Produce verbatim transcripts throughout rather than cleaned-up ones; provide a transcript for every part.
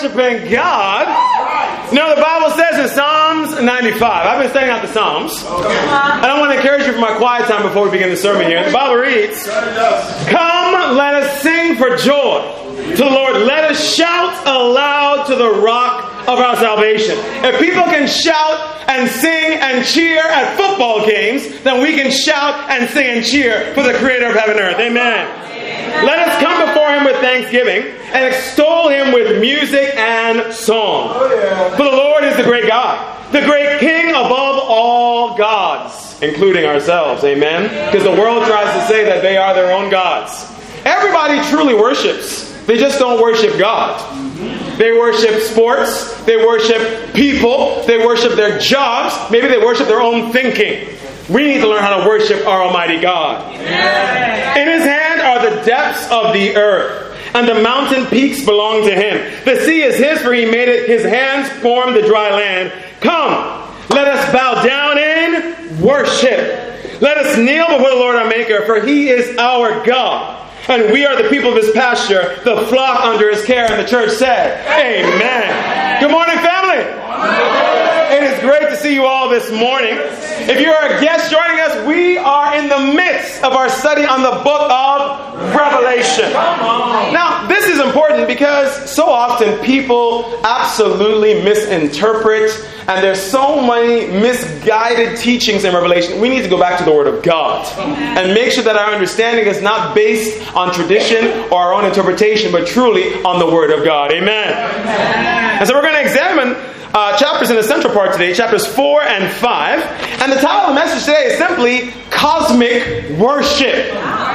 worshiping God. You know, the Bible says in Psalms ninety-five, I've been studying out the Psalms, and I want to encourage you for my quiet time before we begin the sermon here. The Bible reads, "Come, let us sing for joy to the Lord. Let us shout aloud to the rock of our salvation." If people can shout and sing and cheer at football games, then we can shout and sing and cheer for the Creator of heaven and earth. Amen. Let us come before Him with thanksgiving and extol Him with music and song. For the Lord is the great God, the great King above all gods, including ourselves. Amen. Because the world tries to say that they are their own gods. Everybody truly worships. They just don't worship God. They worship sports. They worship people. They worship their jobs. Maybe they worship their own thinking. We need to learn how to worship our Almighty God. Amen. In His hand are the depths of the earth, and the mountain peaks belong to Him. The sea is His, for He made it. His hands formed the dry land. Come, let us bow down in worship. Let us kneel before the Lord our Maker, for He is our God. And we are the people of His pasture, the flock under His care. And the church said, Amen. Good morning, family. It is great to see you all this morning. If you are a guest joining us, we are in the midst of our study on the book of Revelation. Now, this is important because so often people absolutely misinterpret, and there's so many misguided teachings in Revelation. We need to go back to the Word of God and make sure that our understanding is not based on tradition or our own interpretation, but truly on the Word of God. Amen. And so we're going to examine Uh, chapters in the central part today, chapters four and five. And the title of the message today is simply Cosmic Worship.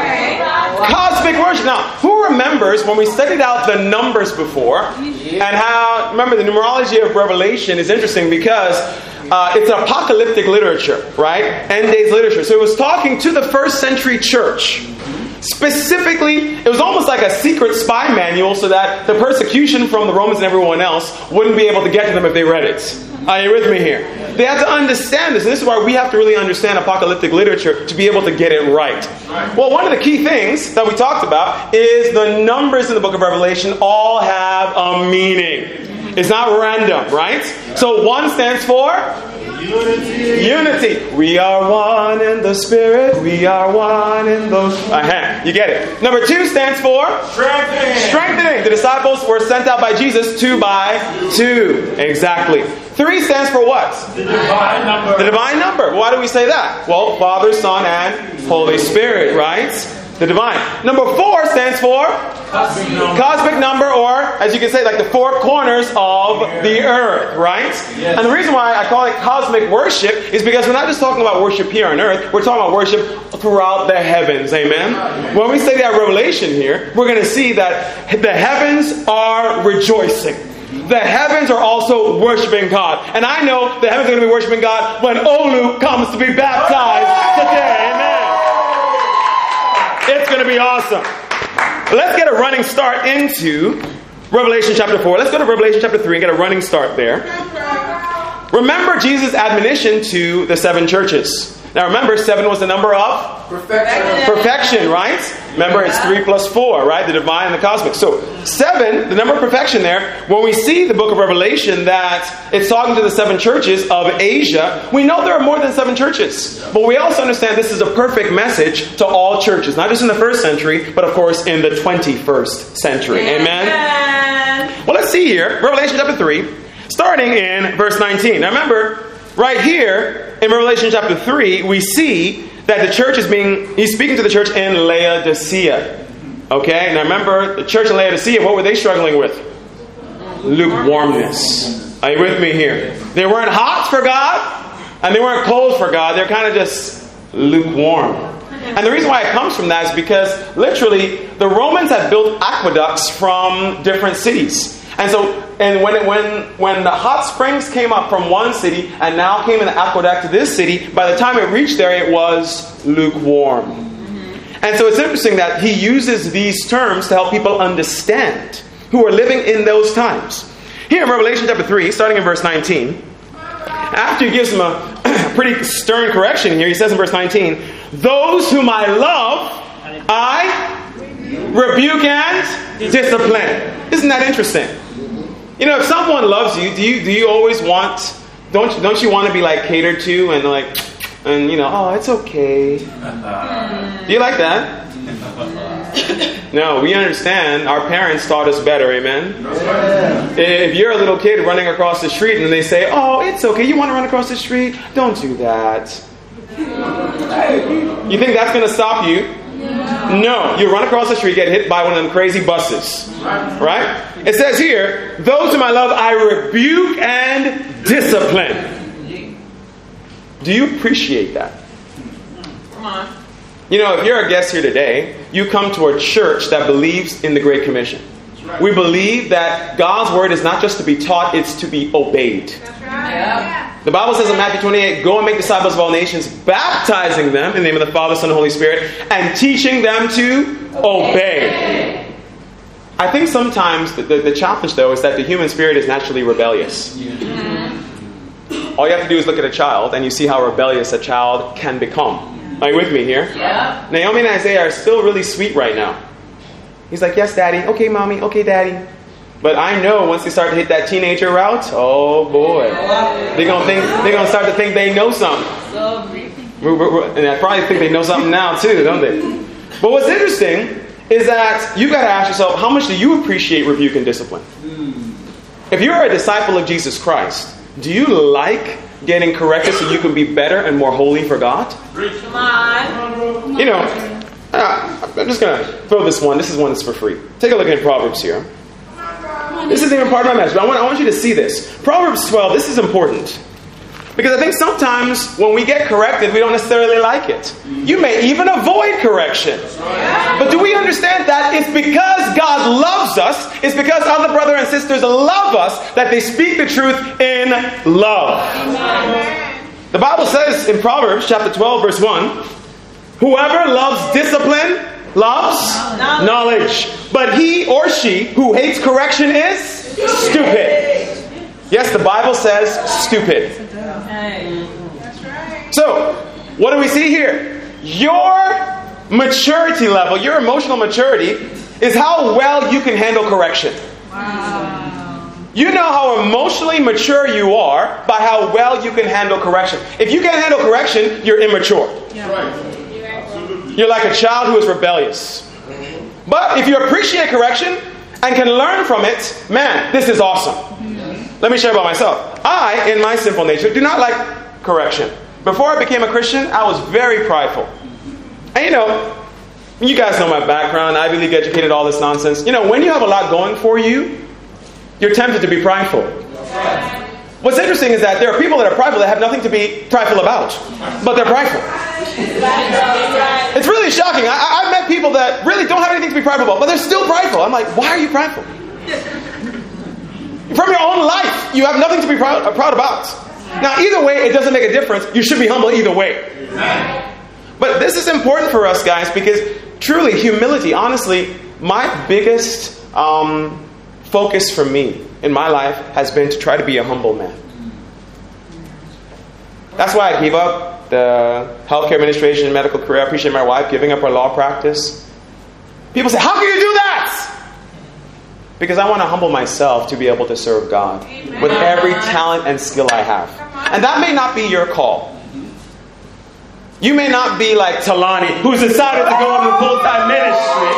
Cosmic Worship. Now, who remembers when we studied out the numbers before, and how, remember, the numerology of Revelation is interesting because uh, it's apocalyptic literature, right? End days literature. So it was talking to the first century church. Specifically, it was almost like a secret spy manual so that the persecution from the Romans and everyone else wouldn't be able to get to them if they read it. Are you with me here? They have to understand this. And this is why we have to really understand apocalyptic literature to be able to get it right. Well, one of the key things that we talked about is the numbers in the book of Revelation all have a meaning. It's not random, right? So one stands for Unity. Unity. We are one in the Spirit. We are one in the... Uh-huh. You get it. Number two stands for... Strengthening. Strengthening. The disciples were sent out by Jesus two by two. Exactly. Three stands for what? The divine number. The divine number. Why do we say that? Well, Father, Son, and Holy Spirit, right? The divine. Number four stands for cosmic number. Cosmic number, or as you can say, like the four corners of the earth, right? Yes. And the reason why I call it cosmic worship is because we're not just talking about worship here on earth, we're talking about worship throughout the heavens, amen? When we study that Revelation here, we're going to see that the heavens are rejoicing. The heavens are also worshiping God. And I know the heavens are going to be worshiping God when Olu comes to be baptized today, amen? It's going to be awesome. Let's get a running start into Revelation chapter four. Let's go to Revelation chapter three and get a running start there. Remember Jesus' admonition to the seven churches. Now remember, seven was the number of perfection. Perfection, right? Remember, it's three plus four, right? The divine and the cosmic. So seven, the number of perfection there. When we see the book of Revelation that it's talking to the seven churches of Asia, we know there are more than seven churches. But we also understand this is a perfect message to all churches, not just in the first century, but of course in the twenty-first century. Amen? Amen. Well, let's see here. Revelation chapter three, starting in verse nineteen. Now remember, right here, in Revelation chapter three, we see that the church is being, he's speaking to the church in Laodicea. Okay? Now remember, the church in Laodicea, what were they struggling with? Lukewarmness. Are you with me here? They weren't hot for God, and they weren't cold for God. They're kind of just lukewarm. And the reason why it comes from that is because, literally, the Romans had built aqueducts from different cities. And so, and when it, when when the hot springs came up from one city and now came in the aqueduct to this city, by the time it reached there, it was lukewarm. Mm-hmm. And so it's interesting that he uses these terms to help people understand who are living in those times. Here in Revelation chapter three, starting in verse nineteen, after he gives them a pretty stern correction here, he says in verse nineteen, "Those whom I love, I rebuke and discipline." Isn't that interesting? You know, if someone loves you, do you do you always want, don't you, don't you want to be like catered to and like, and you know, oh, it's okay. Do you like that? No, we understand. Our parents taught us better, amen? If you're a little kid running across the street and they say, oh, it's okay, you want to run across the street? Don't do that. You think that's going to stop you? No. You run across the street, get hit by one of them crazy buses. Right? It says here, those whom I love, I rebuke and discipline. Do you appreciate that? Come on. You know, if you're a guest here today, you come to a church that believes in the Great Commission. Right. We believe that God's word is not just to be taught, it's to be obeyed. That's right. Yeah. The Bible says in Matthew twenty-eight, go and make disciples of all nations, baptizing them in the name of the Father, Son, and Holy Spirit, and teaching them to obey. I think sometimes the, the, the challenge, though, is that the human spirit is naturally rebellious. Mm-hmm. All you have to do is look at a child, and you see how rebellious a child can become. Are you with me here? Yeah. Naomi and Isaiah are still really sweet right now. He's like, yes, Daddy. Okay, Mommy. Okay, Daddy. But I know once they start to hit that teenager route, oh boy, they're gonna think they're gonna start to think they know something. And I probably think they know something now too, don't they? But what's interesting is that you've got to ask yourself, how much do you appreciate rebuke and discipline? If you're a disciple of Jesus Christ, do you like getting corrected so you can be better and more holy for God? Come on. You know, uh, I'm just going to throw this one. This is one that's for free. Take a look at Proverbs here. This isn't even part of my message, but I want, I want you to see this. Proverbs twelve, this is important. Because I think sometimes when we get corrected, we don't necessarily like it. You may even avoid correction. But do we understand that it's because God loves us, it's because other brothers and sisters love us, that they speak the truth in love. The Bible says in Proverbs chapter twelve, verse one, whoever loves discipline loves knowledge. But he or she who hates correction is stupid. Yes, the Bible says stupid. So, what do we see here? Your maturity level, your emotional maturity, is how well you can handle correction. Wow. You know how emotionally mature you are by how well you can handle correction. If you can't handle correction, you're immature. Yeah. Right. You're like a child who is rebellious. But if you appreciate correction and can learn from it, man, this is awesome. Let me share about myself. I, in my sinful nature, do not like correction. Before I became a Christian, I was very prideful. And you know, you guys know my background, Ivy League educated, all this nonsense. You know, when you have a lot going for you, you're tempted to be prideful. What's interesting is that there are people that are prideful that have nothing to be prideful about, but they're prideful. It's really shocking. I, I've met people that really don't have anything to be prideful about, but they're still prideful. I'm like, why are you prideful? From your own life, you have nothing to be proud, proud about. Now, either way, it doesn't make a difference. You should be humble either way. But this is important for us, guys, because truly, humility, honestly, my biggest um, focus for me in my life has been to try to be a humble man. That's why I gave up the healthcare administration, medical career. I appreciate my wife giving up her law practice. People say, how can you do that? Because I want to humble myself to be able to serve God. Amen. With every talent and skill I have. And that may not be your call. You may not be like Talani, who's decided to go into full-time ministry.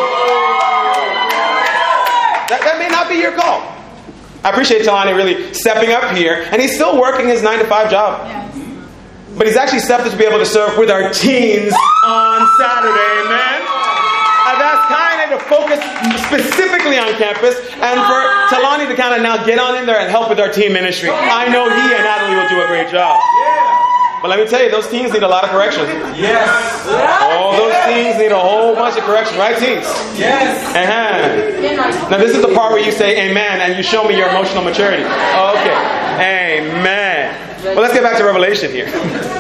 That, that may not be your call. I appreciate Talani really stepping up here. And he's still working his nine to five job. Yes. But he's actually stepped up to be able to serve with our teens on Saturday. Amen. And that's kind of to focus specifically on campus, and for Talani to kind of now get on in there and help with our team ministry. I know he and Natalie will do a great job. But let me tell you, those teens need a lot of correction. Yes. Oh, those teens need a whole bunch of correction, right, teens? Yes. Uh-huh. Now this is the part where you say amen and you show me your emotional maturity. Okay. Amen. Well, let's get back to Revelation here.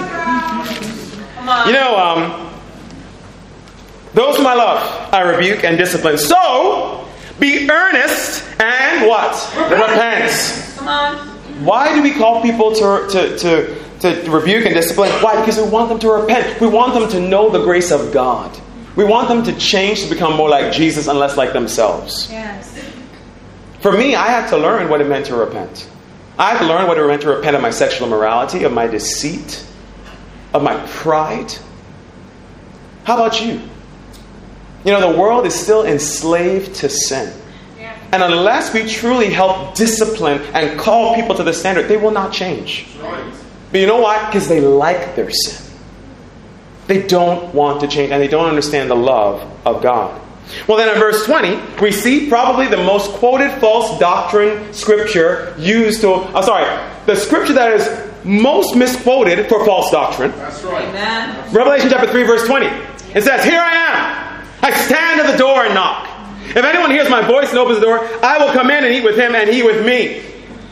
You know, um, those whom I love, I rebuke and discipline. So, be earnest and what? Repent. Come on. Why do we call people to, to, to, to rebuke and discipline? Why? Because we want them to repent. We want them to know the grace of God. We want them to change to become more like Jesus and less like themselves. Yes. For me, I had to learn what it meant to repent. I had to learn what it meant to repent of my sexual immorality, of my deceit, of my pride. How about you? You know, the world is still enslaved to sin. And unless we truly help discipline and call people to the standard, they will not change. But you know why? Because they like their sin. They don't want to change, and they don't understand the love of God. Well, then in verse twenty, we see probably the most quoted false doctrine scripture used to... I'm sorry, the scripture that is most misquoted for false doctrine. That's right. Amen. Revelation chapter three, verse twenty. It says, "Here I am. I stand at the door and knock. If anyone hears my voice and opens the door, I will come in and eat with him and he with me."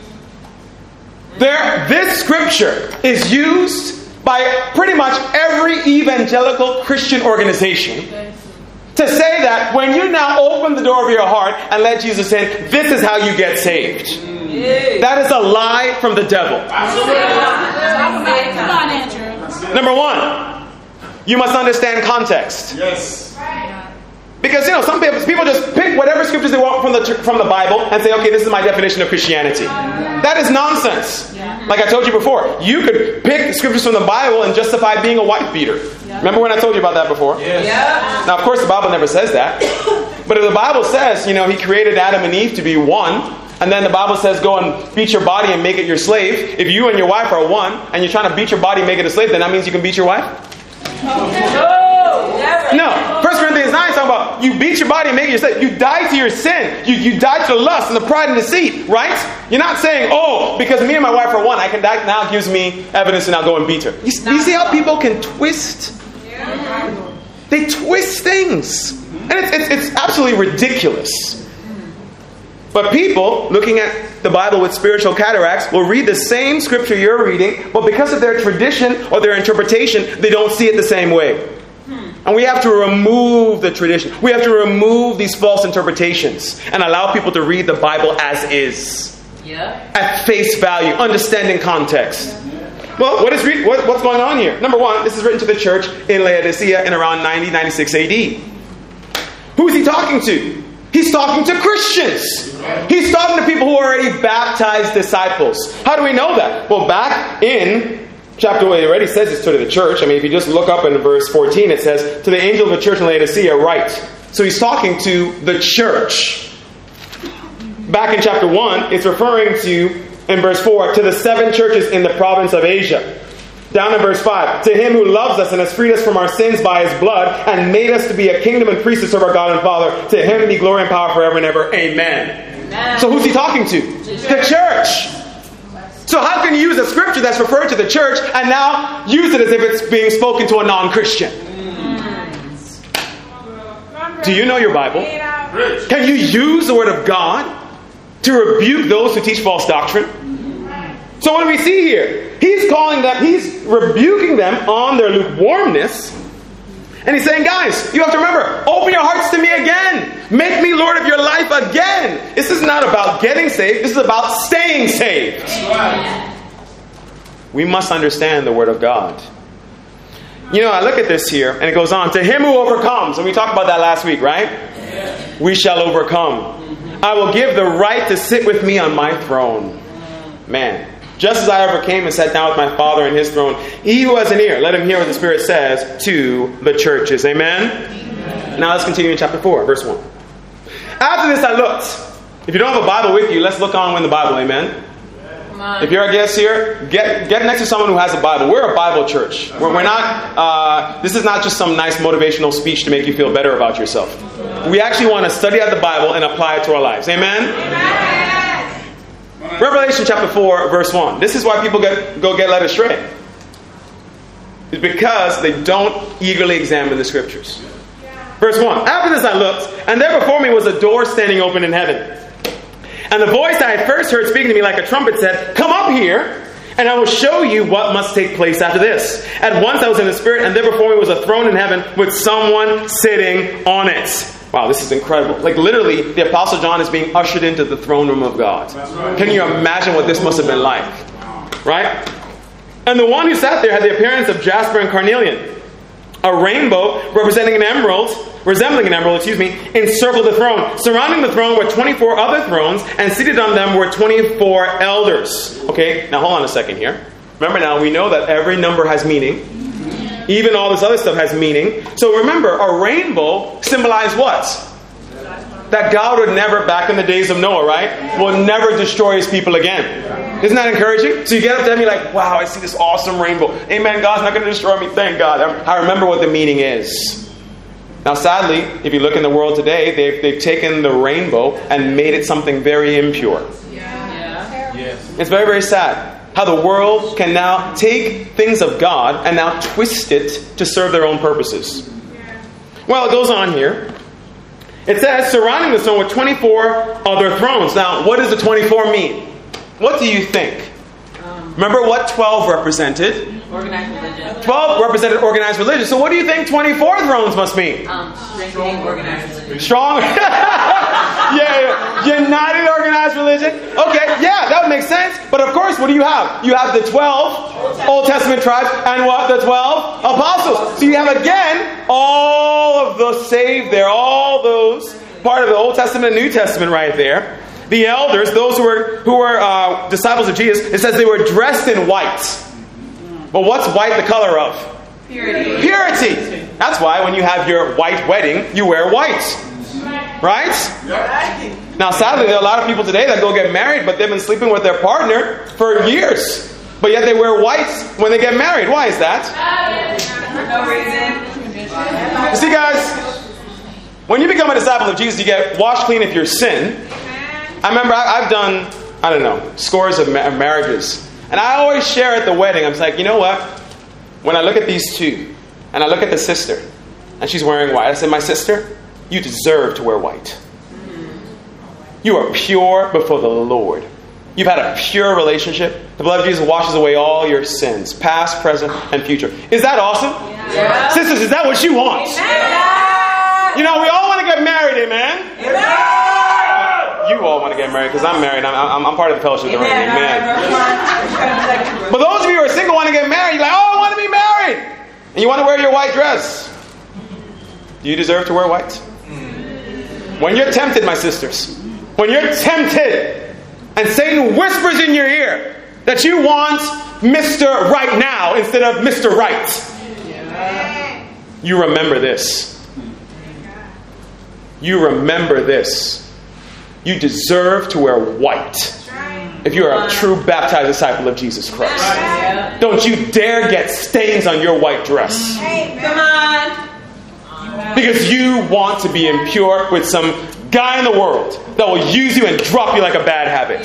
There, this scripture is used by pretty much every evangelical Christian organization to say that when you now open the door of your heart and let Jesus in, this is how you get saved. That is a lie from the devil. Number one, you must understand context. Yes. Because, you know, some people, people just pick whatever scriptures they want from the from the Bible and say, okay, this is my definition of Christianity. That is nonsense. Like I told you before, you could pick scriptures from the Bible and justify being a wife beater. Remember when I told you about that before? Yes. Yeah. Now, of course, the Bible never says that. But if the Bible says, you know, He created Adam and Eve to be one, and then the Bible says go and beat your body and make it your slave. If you and your wife are one, and you're trying to beat your body and make it a slave, then that means you can beat your wife? No, never. No. First Corinthians nine is talking about you beat your body and make it your slave. You die to your sin. You, you die to the lust and the pride and deceit, right? You're not saying, oh, because me and my wife are one, I can die, now gives me evidence and I'll go and beat her. You, you see how people can twist? They twist things. And it's, it's, it's absolutely ridiculous. But people, looking at the Bible with spiritual cataracts, will read the same scripture you're reading, but because of their tradition or their interpretation, they don't see it the same way. And we have to remove the tradition. We have to remove these false interpretations and allow people to read the Bible as is. Yeah. At face value, understanding context. Well, what is re- what, what's going on here? Number one, this is written to the church in Laodicea in around ninety, ninety-six A D. Who is he talking to? He's talking to Christians. He's talking to people who are already baptized disciples. How do we know that? Well, back in chapter one, it already says it's to the church. I mean, if you just look up in verse fourteen, it says, "To the angel of the church in Laodicea write." So he's talking to the church. Back in chapter one, it's referring to, in verse four, to the seven churches in the province of Asia. Down in verse five, "To him who loves us and has freed us from our sins by his blood and made us to be a kingdom and priests to serve our God and Father, to him be glory and power forever and ever. Amen." Amen. So who's he talking to? The church. So how can you use a scripture that's referred to the church and now use it as if it's being spoken to a non-Christian? Do you know your Bible? Can you use the Word of God to rebuke those who teach false doctrine? So what do we see here? He's calling them, he's rebuking them on their lukewarmness. And he's saying, guys, you have to remember, open your hearts to me again. Make me Lord of your life again. This is not about getting saved. This is about staying saved. We must understand the Word of God. You know, I look at this here, and it goes on. To him who overcomes, and we talked about that last week, right? We shall overcome. I will give the right to sit with me on my throne. Man. Just as I overcame and sat down with my Father in his throne, he who has an ear, let him hear what the Spirit says to the churches. Amen? Amen. Now let's continue in chapter four, verse one. After this I looked. If you don't have a Bible with you, let's look on in the Bible. Amen? If you're a guest here, get get next to someone who has a Bible. We're a Bible church. We're, we're not. Uh, this is not just some nice motivational speech to make you feel better about yourself. We actually want to study out the Bible and apply it to our lives. Amen? Amen. Revelation chapter four, verse one. This is why people get, go get led astray. It's because they don't eagerly examine the scriptures. Verse one. After this I looked, and there before me was a door standing open in heaven. And the voice I had first heard speaking to me like a trumpet said, "Come up here, and I will show you what must take place after this." At once I was in the Spirit, and there before me was a throne in heaven with someone sitting on it. Wow, this is incredible. Like literally, the Apostle John is being ushered into the throne room of God. Right. Can you imagine what this must have been like? Right? And the one who sat there had the appearance of jasper and carnelian. A rainbow representing an emerald, resembling an emerald, excuse me, encircled the throne. Surrounding the throne were twenty-four other thrones, and seated on them were twenty-four elders. Okay, now hold on a second here. Remember now, we know that every number has meaning. Even all this other stuff has meaning. So remember, a rainbow symbolized what? That God would never, back in the days of Noah, right, will never destroy his people again. Isn't that encouraging? So you get up to me like, wow, I see this awesome rainbow. Amen, God's not going to destroy me. Thank God. I remember what the meaning is. Now, sadly, if you look in the world today, they've, they've taken the rainbow and made it something very impure. Yeah. Yes. It's very, very sad how the world can now take things of God and now twist it to serve their own purposes. Well, it goes on here. It says, surrounding the throne were twenty-four other thrones. Now, what does the twenty-four mean? What do you think? Um, Remember what twelve represented? organized religion. twelve represented organized religion. So what do you think twenty-four thrones must mean? Um, strengthening organized religion. Strong? yeah, yeah. United organized religion? Okay, yeah, that would make sense. But of course, what do you have? You have the twelve Old Testament tribes and what? The twelve apostles. So you have again all of the saved there, all those part of the Old Testament and New Testament right there. The elders, those who were who were uh, disciples of Jesus, it says they were dressed in white. But what's white the color of? Purity. Purity. That's why when you have your white wedding, you wear white. Right? Now, sadly, there are a lot of people today that go get married, but they've been sleeping with their partner for years. But yet they wear white when they get married. Why is that? For no reason. You see, guys, when you become a disciple of Jesus, you get washed clean of your sin. I remember I, I've done, I don't know, scores of ma- marriages. And I always share at the wedding, I'm like, you know what? When I look at these two, and I look at the sister, and she's wearing white, I said, my sister, you deserve to wear white. You are pure before the Lord. You've had a pure relationship. The blood of Jesus washes away all your sins, past, present, and future. Is that awesome? Yeah. Sisters, is that what you want? Amen. You know, we all want to get married, amen? Amen. You all want to get married because I'm married. I'm, I'm, I'm part of the fellowship of the ring. Amen. Amen. But those of you who are single want to get married, you're like, oh, I want to be married. And you want to wear your white dress. Do you deserve to wear white? When you're tempted, my sisters, when you're tempted and Satan whispers in your ear that you want Mister Right Now instead of Mister Right, you remember this. You remember this. You deserve to wear white if you are a true baptized disciple of Jesus Christ. Don't you dare get stains on your white dress. Come on. Because you want to be impure with some guy in the world that will use you and drop you like a bad habit.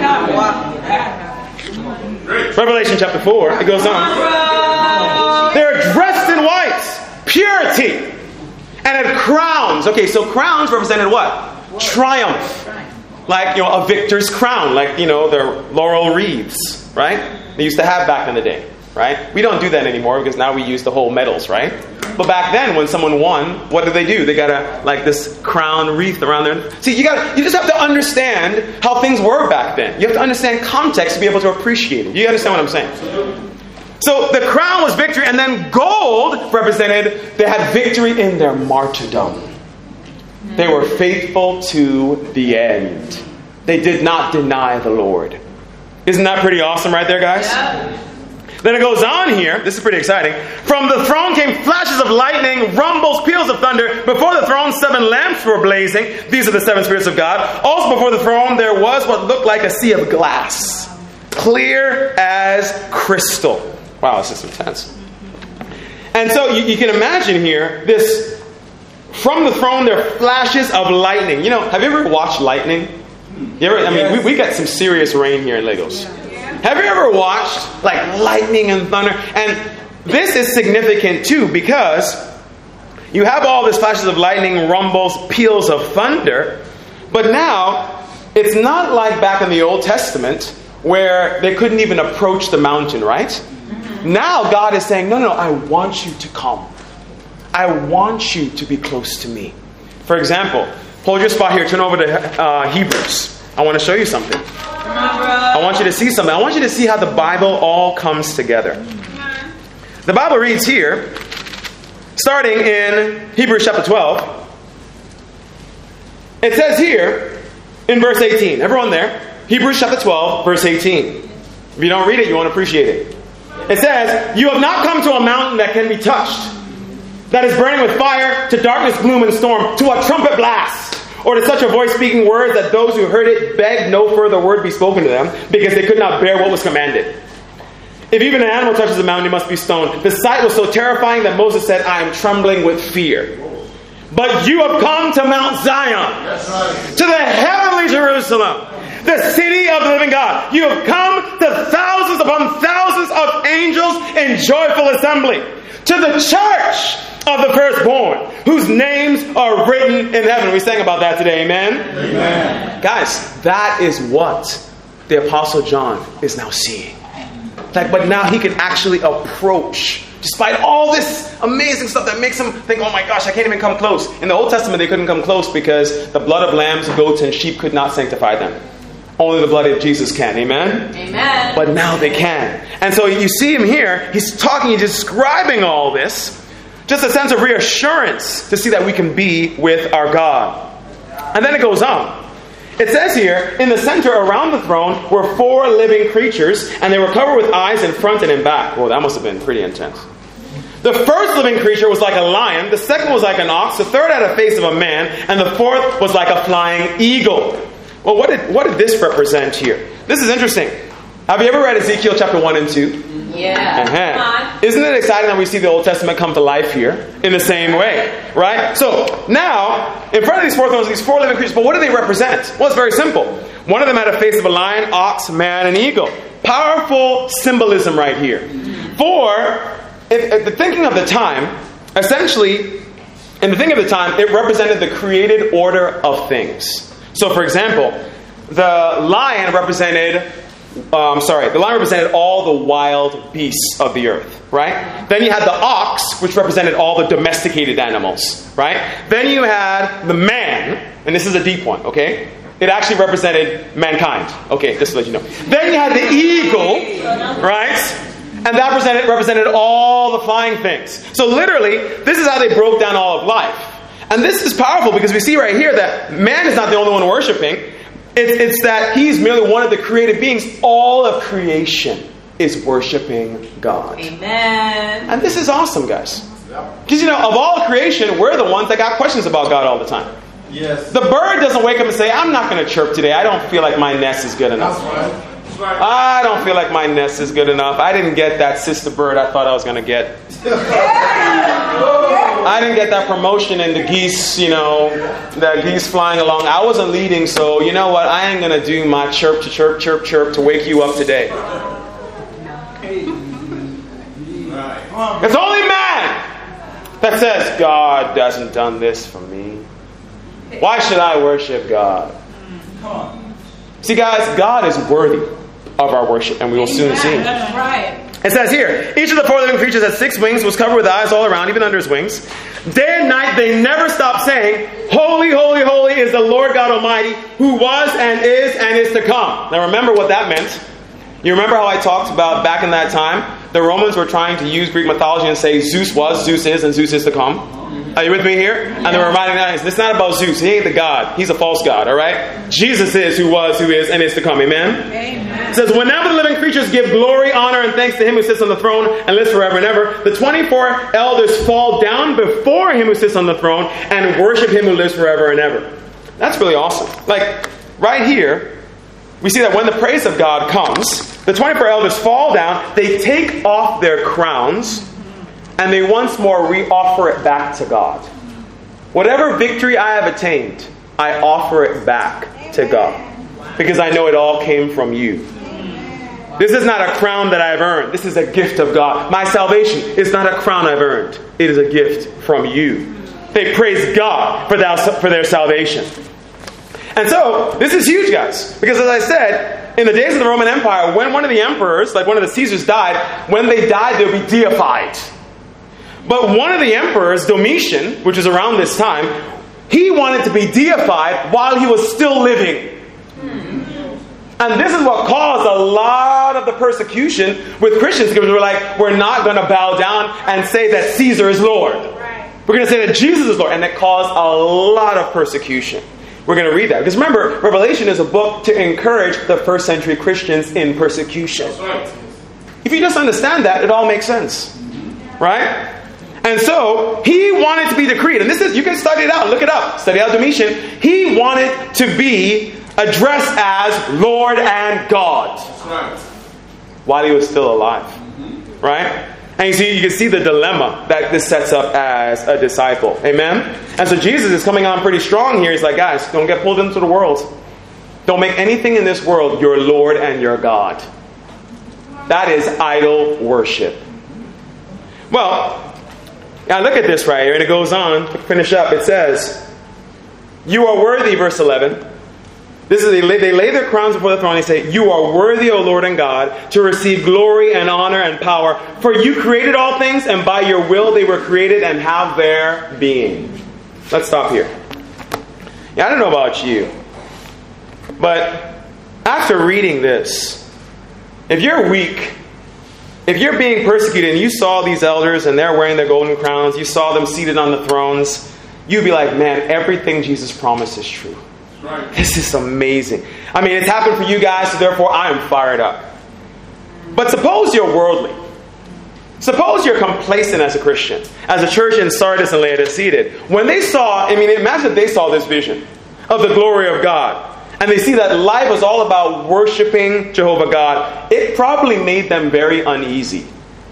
Revelation chapter four, it goes on. They're dressed in white, purity, and had crowns. Okay, so crowns represented what? Triumph. Like, you know, a victor's crown. Like, you know, their laurel wreaths, right? They used to have back in the day, right? We don't do that anymore because now we use the whole medals, right? But back then, when someone won, what did they do? They got a, like, this crown wreath around their... See, you got you just have to understand how things were back then. You have to understand context to be able to appreciate it. You understand what I'm saying? So the crown was victory, and then gold represented they had victory in their martyrdom. They were faithful to the end. They did not deny the Lord. Isn't that pretty awesome right there, guys? Yeah. Then it goes on here. This is pretty exciting. From the throne came flashes of lightning, rumbles, peals of thunder. Before the throne, seven lamps were blazing. These are the seven spirits of God. Also before the throne, there was what looked like a sea of glass, clear as crystal. Wow, this is intense. And so you, you can imagine here, this, from the throne, there are flashes of lightning. You know, have you ever watched lightning? You ever, I mean, we, we got some serious rain here in Lagos. Have you ever watched like lightning and thunder? And this is significant too because you have all these flashes of lightning, rumbles, peals of thunder. But now, it's not like back in the Old Testament where they couldn't even approach the mountain, right? Now God is saying, no, no, I want you to come. I want you to be close to me. For example, hold your spot here. Turn over to uh, Hebrews. I want to show you something. I want you to see something. I want you to see how the Bible all comes together. The Bible reads here starting in Hebrews chapter twelve. It says here in verse eighteen. Everyone there? Hebrews chapter twelve, verse eighteen. If you don't read it, you won't appreciate it. It says, "You have not come to a mountain that can be touched, that is burning with fire, to darkness, gloom, and storm, to a trumpet blast, or to such a voice speaking words that those who heard it begged no further word be spoken to them, because they could not bear what was commanded. If even an animal touches the mountain, it must be stoned. The sight was so terrifying that Moses said, I am trembling with fear. But you have come to Mount Zion, to the heavenly Jerusalem, the city of the living God. You have come to thousands upon thousands of angels in joyful assembly, to the church of the firstborn, whose names are written in heaven." We sang about that today, amen? Amen. Guys, that is what the Apostle John is now seeing. Like, but now he can actually approach, despite all this amazing stuff that makes him think, oh my gosh, I can't even come close. In the Old Testament, they couldn't come close because the blood of lambs, goats, and sheep could not sanctify them. Only the blood of Jesus can. Amen? Amen. But now they can. And so you see him here. He's talking, he's describing all this. Just a sense of reassurance to see that we can be with our God. And then it goes on. It says here, in the center around the throne were four living creatures, and they were covered with eyes in front and in back. Well, that must have been pretty intense. The first living creature was like a lion. The second was like an ox. The third had a face of a man. And the fourth was like a flying eagle. Well, what did, what did this represent here? This is interesting. Have you ever read Ezekiel chapter one and two? Yeah. Uh-huh. Isn't it exciting that we see the Old Testament come to life here in the same way? Right? So, now, in front of these four thrones, these four living creatures, but what do they represent? Well, it's very simple. One of them had a face of a lion, ox, man, and eagle. Powerful symbolism right here. For, if, if the thinking of the time, essentially, in the thinking of the time, it represented the created order of things. So, for example, the lion represented... Um, sorry, the lion represented all the wild beasts of the earth, right? Then you had the ox, which represented all the domesticated animals, right? Then you had the man, and this is a deep one, okay? It actually represented mankind, okay, just to let you know. Then you had the eagle, right? And that represented, represented all the flying things. So literally, this is how they broke down all of life. And this is powerful because we see right here that man is not the only one worshiping. It's, it's that he's merely one of the created beings. All of creation is worshiping God. Amen. And this is awesome, guys. Because, you know, of all creation, we're the ones that got questions about God all the time. Yes. The bird doesn't wake up and say, I'm not going to chirp today. I don't feel like my nest is good enough. That's right. That's right. I don't feel like my nest is good enough. I didn't get that sister bird I thought I was going to get. I didn't get that promotion in the geese, you know, that geese flying along. I wasn't leading, so you know what? I ain't going to do my chirp to chirp, chirp, chirp to wake you up today. It's only man that says, God hasn't done this for me. Why should I worship God? See, guys, God is worthy of our worship, and we will soon see Him. That's right. It says here, each of the four living creatures had six wings, was covered with eyes all around, even under his wings. Day and night they never stopped saying, Holy, holy, holy is the Lord God Almighty, who was and is and is to come. Now remember what that meant. You remember how I talked about back in that time? The Romans were trying to use Greek mythology and say Zeus was, Zeus is, and Zeus is to come. Are you with me here? And they were reminding us, it's not about Zeus. He ain't the God. He's a false God, all right? Jesus is who was, who is, and is to come. Amen? Amen. It says, whenever the living creatures give glory, honor, and thanks to Him who sits on the throne and lives forever and ever, the twenty-four elders fall down before Him who sits on the throne and worship Him who lives forever and ever. That's really awesome. Like, right here, we see that when the praise of God comes, the twenty-four elders fall down, they take off their crowns, and they once more re-offer it back to God. Whatever victory I have attained, I offer it back to God. Because I know it all came from you. This is not a crown that I've earned. This is a gift of God. My salvation is not a crown I've earned. It is a gift from you. They praise God for, thou, for their salvation. And so, this is huge, guys. Because as I said, in the days of the Roman Empire, when one of the emperors, like one of the Caesars died, when they died, they would be deified. But one of the emperors, Domitian, which is around this time, he wanted to be deified while he was still living. And this is what caused a lot of the persecution with Christians, because we were like, we're not going to bow down and say that Caesar is Lord. We're going to say that Jesus is Lord, and that caused a lot of persecution. We're going to read that. Because remember, Revelation is a book to encourage the first century Christians in persecution. If you just understand that, it all makes sense. Right? And so, he wanted to be decreed. And this is, you can study it out, look it up. Study out Domitian. He wanted to be addressed as Lord and God. While he was still alive. Right? And you see, you can see the dilemma that this sets up as a disciple. Amen? And so Jesus is coming on pretty strong here. He's like, guys, don't get pulled into the world. Don't make anything in this world your Lord and your God. That is idol worship. Well, now look at this right here. And it goes on to finish up. It says, you are worthy, verse eleven. This is, they lay, they lay their crowns before the throne and they say, you are worthy, O Lord and God, to receive glory and honor and power. For you created all things, and by your will they were created and have their being. Let's stop here. Yeah, I don't know about you, but after reading this, if you're weak, if you're being persecuted and you saw these elders and they're wearing their golden crowns, you saw them seated on the thrones, you'd be like, man, everything Jesus promised is true. Right. This is amazing. I mean, it's happened for you guys, so therefore I'm fired up. But suppose you're worldly. Suppose you're complacent as a Christian, as a church in Sardis and Laodicea did. When they saw, I mean, imagine if they saw this vision of the glory of God, and they see that life was all about worshiping Jehovah God, it probably made them very uneasy.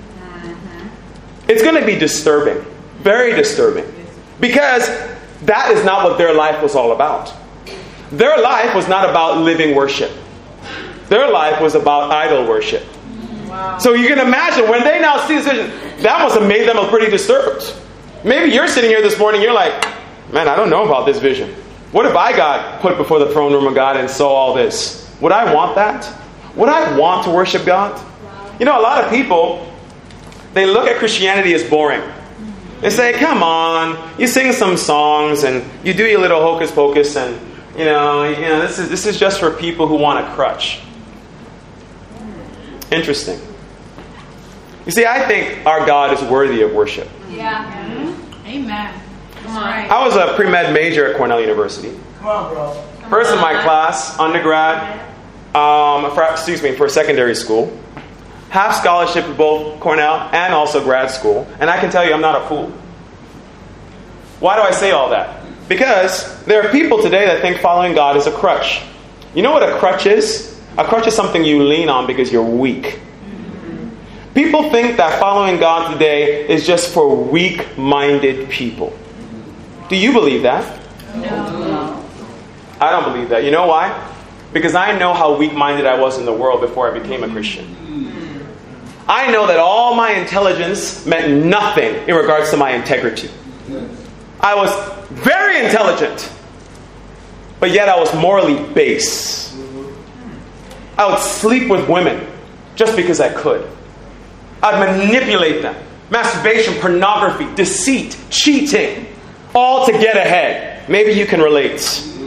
It's going to be disturbing, very disturbing, because that is not what their life was all about. Their life was not about living worship. Their life was about idol worship. Wow. So you can imagine when they now see this vision, that must have made them pretty disturbed. Maybe you're sitting here this morning, you're like, man, I don't know about this vision. What if I got put before the throne room of God and saw all this? Would I want that? Would I want to worship God? Wow. You know, a lot of people, they look at Christianity as boring. They say, come on, you sing some songs and you do your little hocus pocus and You know, you know, this is this is just for people who want a crutch. Interesting. You see, I think our God is worthy of worship. Yeah. Mm-hmm. Amen. Come on. I was a pre-med major at Cornell University. Come on, bro. Come First on. In my class, undergrad, um, for, excuse me, for secondary school. Half scholarship for both Cornell and also grad school. And I can tell you, I'm not a fool. Why do I say all that? Because there are people today that think following God is a crutch. You know what a crutch is? A crutch is something you lean on because you're weak. People think that following God today is just for weak-minded people. Do you believe that? No. I don't believe that. You know why? Because I know how weak-minded I was in the world before I became a Christian. I know that all my intelligence meant nothing in regards to my integrity. I was very intelligent, but yet I was morally base. I would sleep with women just because I could. I'd manipulate them. Masturbation, pornography, deceit, cheating, all to get ahead. Maybe you can relate.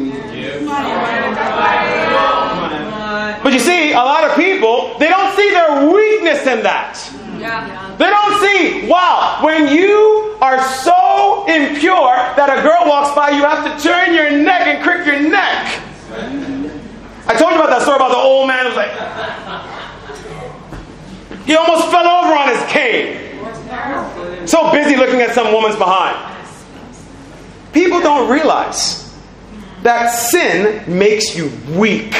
But you see, a lot of people, they don't see their weakness in that. They don't see, wow, when you are so impure that a girl walks by, you have to turn your neck and crick your neck. I told you about that story about the old man who was like, he almost fell over on his cane. So busy looking at some woman's behind. People don't realize that sin makes you weak.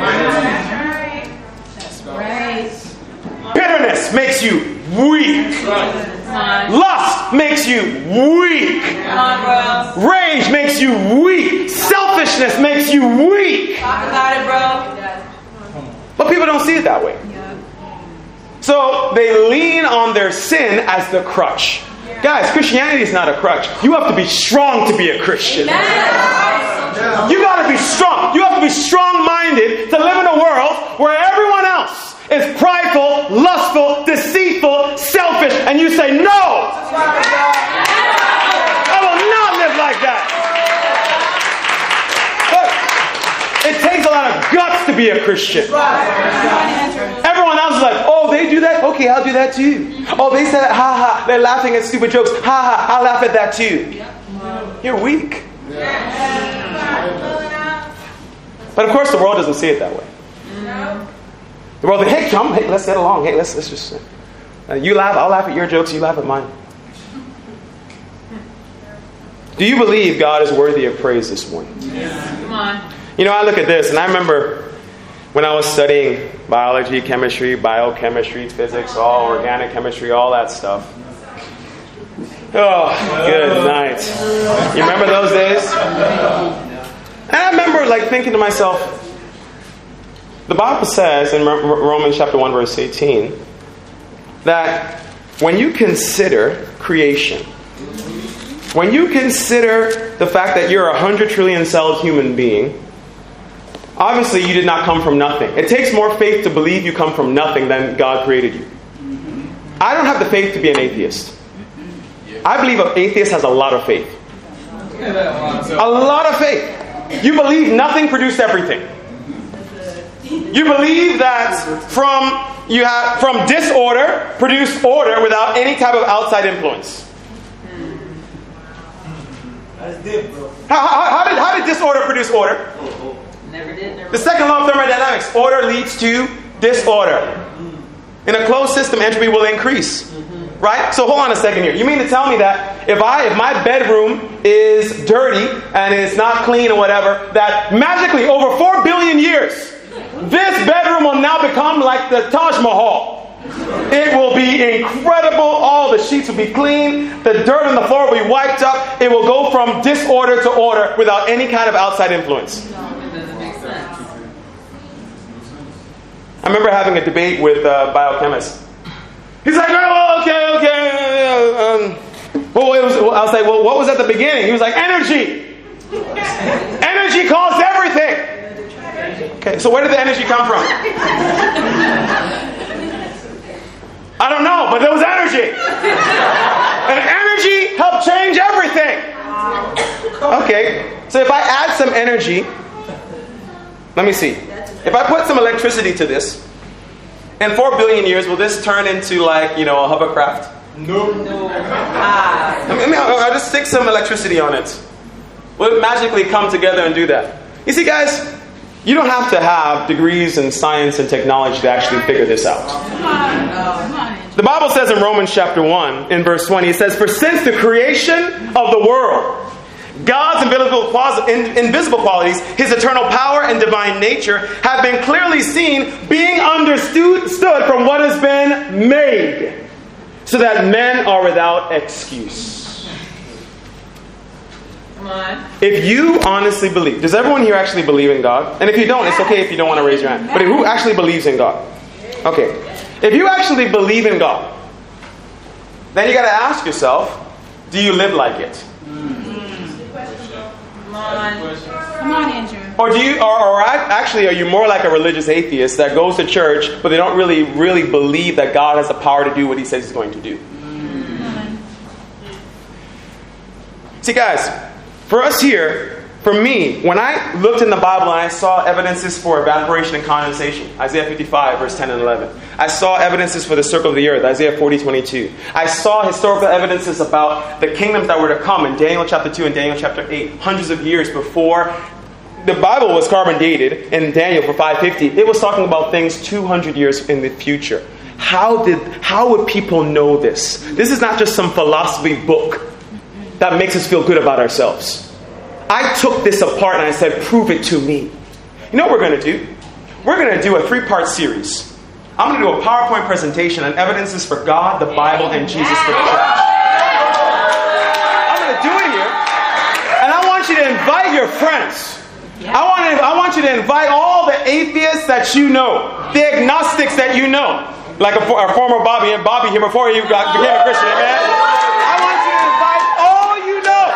That's right. Bitterness makes you weak. Lust makes you weak. Rage makes you weak. Selfishness makes you weak. Talk about it, bro. But people don't see it that way. So they lean on their sin as the crutch. Guys, Christianity is not a crutch. You have to be strong to be a Christian. You got to be strong. You have to be strong-minded to live in a world where everyone else is prideful, lustful, deceitful, selfish, and you say, no! I will not live like that. Look, it takes a lot of guts to be a Christian. Everyone else is like, oh Oh, they do that? Okay, I'll do that too. Oh, they said, ha ha, they're laughing at stupid jokes. Ha ha, I'll laugh at that too. You're weak. But of course, the world doesn't see it that way. The world, hey, come, hey, let's get along. Hey, let's let's just. Uh, you laugh, I'll laugh at your jokes. You laugh at mine. Do you believe God is worthy of praise this morning? Yes. Come on. You know, I look at this, and I remember when I was studying biology, chemistry, biochemistry, physics, all organic chemistry, all that stuff. Oh, good night. You remember those days? And I remember, like, thinking to myself, the Bible says in Romans chapter one, verse eighteen, that when you consider creation, when you consider the fact that you're a hundred trillion celled human being, obviously you did not come from nothing. It takes more faith to believe you come from nothing than God created you. I don't have the faith to be an atheist. I believe an atheist has a lot of faith. A lot of faith. You believe nothing produced everything. You believe that from you have from disorder produced order without any type of outside influence. How, how, how, did, how did disorder produce order? Never did. Never the second law of thermodynamics. Order leads to disorder. In a closed system, entropy will increase. Right? So hold on a second here. You mean to tell me that if I if my bedroom is dirty and it's not clean or whatever, that magically over four billion years, this bedroom will now become like the Taj Mahal. It will be incredible. All the sheets will be clean. The dirt on the floor will be wiped up. It will go from disorder to order without any kind of outside influence. No, it doesn't make sense. I remember having a debate with a biochemist. He's like, oh, okay, okay. Um, well, it was, I was like, well, what was at the beginning? He was like, energy. Energy caused everything. Okay, so where did the energy come from? I don't know, but there was energy. And energy helped change everything. Okay, so if I add some energy, let me see. If I put some electricity to this, in four billion years, will this turn into like, you know, a hovercraft? No. No. Ah. I mean, I'll, I'll just stick some electricity on it. Will it magically come together and do that? You see, guys, you don't have to have degrees in science and technology to actually figure this out. The Bible says in Romans chapter one, in verse twenty, it says, for since the creation of the world, God's invisible, invisible qualities, His eternal power and divine nature have been clearly seen, being understood from what has been made, so that men are without excuse. Come on. If you honestly believe, does everyone here actually believe in God? And if you don't, it's okay if you don't want to raise your hand. But who actually believes in God? Okay. If you actually believe in God, then you got to ask yourself, do you live like it? Come on, Andrew. Or do you, or, or actually, are you more like a religious atheist that goes to church, but they don't really, really believe that God has the power to do what He says He's going to do? Mm. See, guys, for us here, for me, when I looked in the Bible and I saw evidences for evaporation and condensation, Isaiah fifty-five, verse ten and eleven. I saw evidences for the circle of the earth, Isaiah forty, twenty-two. I saw historical evidences about the kingdoms that were to come in Daniel chapter two and Daniel chapter eight, hundreds of years before the Bible was carbon dated in Daniel for five fifty. It was talking about things two hundred years in the future. How did, how would people know this? This is not just some philosophy book that makes us feel good about ourselves. I took this apart and I said, prove it to me. You know what we're going to do? We're going to do a three-part series. I'm going to do a PowerPoint presentation on evidences for God, the Bible, and Jesus for the church. I'm going to do it here. And I want you to invite your friends. I want, to, I want you to invite all the atheists that you know. The agnostics that you know. Like a, our former Bobby and Bobby here before you got, became a Christian. Amen? I want you to invite all you know.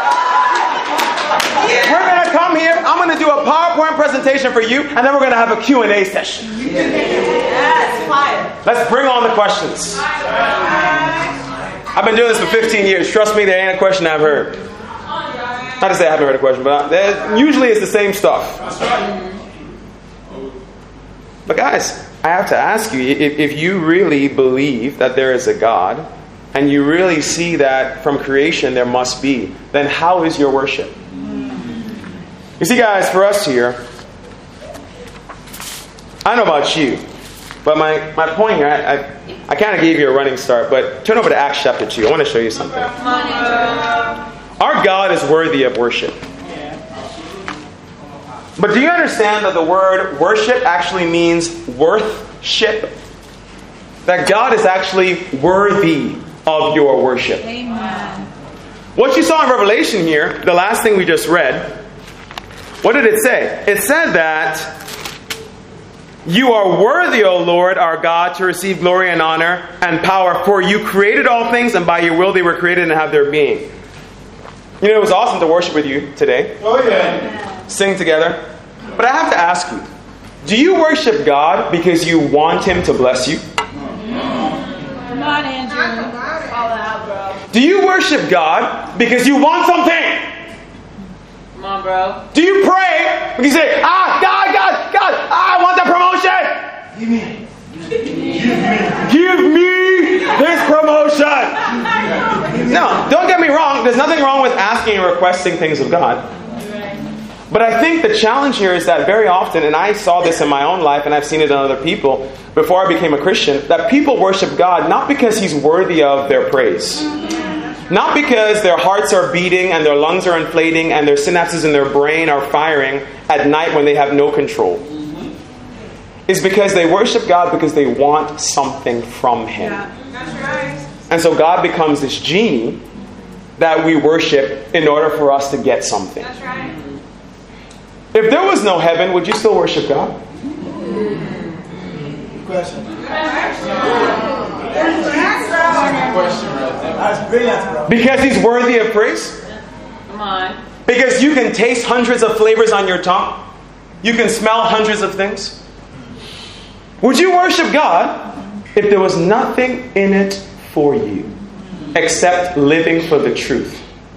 We're going to come here. I'm going to do a PowerPoint presentation for you, and then we're going to have a Q and A session. Yes, fire. Let's bring on the questions. I've been doing this for fifteen years. Trust me, there ain't a question I've heard. Not to say I haven't heard a question, but I, usually it's the same stuff. But guys, I have to ask you, if, if you really believe that there is a God, and you really see that from creation there must be, then how is your worship? You see, guys, for us here, I don't know about you, but my, my point here, I, I, I kind of gave you a running start, but turn over to Acts chapter two. I want to show you something. Our God is worthy of worship. But do you understand that the word worship actually means worth-ship? That God is actually worthy of your worship. Amen. What you saw in Revelation here, the last thing we just read, what did it say? It said that you are worthy, O Lord, our God, to receive glory and honor and power, for you created all things, and by your will they were created and have their being. You know, it was awesome to worship with you today. Oh, yeah. Sing together. But I have to ask you, do you worship God because you want Him to bless you? Come on, Andrew. Call it out, bro. Do you worship God because you want something? Come on, bro. Do you pray because you say, ah, God, God, God, I want that promotion? Give me. Give me. Give me this promotion. No, don't get me wrong. There's nothing wrong with asking and requesting things of God. But I think the challenge here is that very often, and I saw this in my own life and I've seen it in other people before I became a Christian, that people worship God not because He's worthy of their praise. Not because their hearts are beating and their lungs are inflating and their synapses in their brain are firing at night when they have no control. It's because they worship God because they want something from Him. And so God becomes this genie that we worship in order for us to get something. That's right. If there was no heaven, would you still worship God? Question. That's brilliant, bro. Because He's worthy of praise? Come on. Because you can taste hundreds of flavors on your tongue? You can smell hundreds of things? Would you worship God if there was nothing in it for you except living for the truth?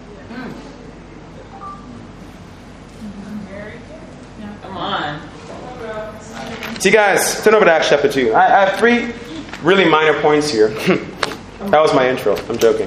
Come on. See, guys, turn over to Acts chapter two. I, I have three really minor points here. That was my intro. I'm joking.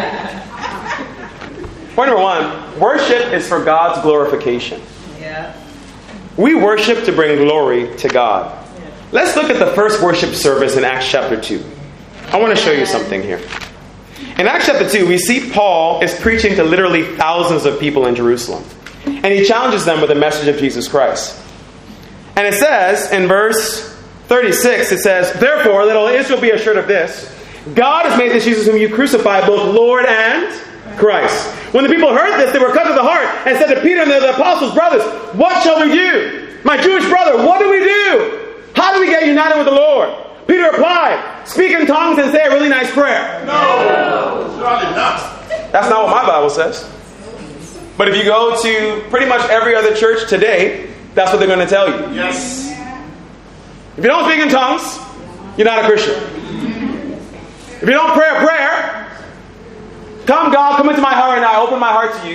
Point number one, worship is for God's glorification. Yeah. We worship to bring glory to God. Let's look at the first worship service in Acts chapter two. I want to show you something here. In Acts chapter two, we see Paul is preaching to literally thousands of people in Jerusalem. And he challenges them with the message of Jesus Christ. And it says in verse thirty-six, it says, "Therefore, let all Israel be assured of this. God has made this Jesus whom you crucified both Lord and Christ." When the people heard this, they were cut to the heart and said to Peter and the apostles, "Brothers, what shall we do? My Jewish brother, what do we do? How do we get united with the Lord?" Peter replied, "Speak in tongues and say a really nice prayer." No. That's not what my Bible says. But if you go to pretty much every other church today, that's what they're going to tell you. Yes. If you don't speak in tongues, you're not a Christian. If you don't pray a prayer, come God, come into my heart and I open my heart to you,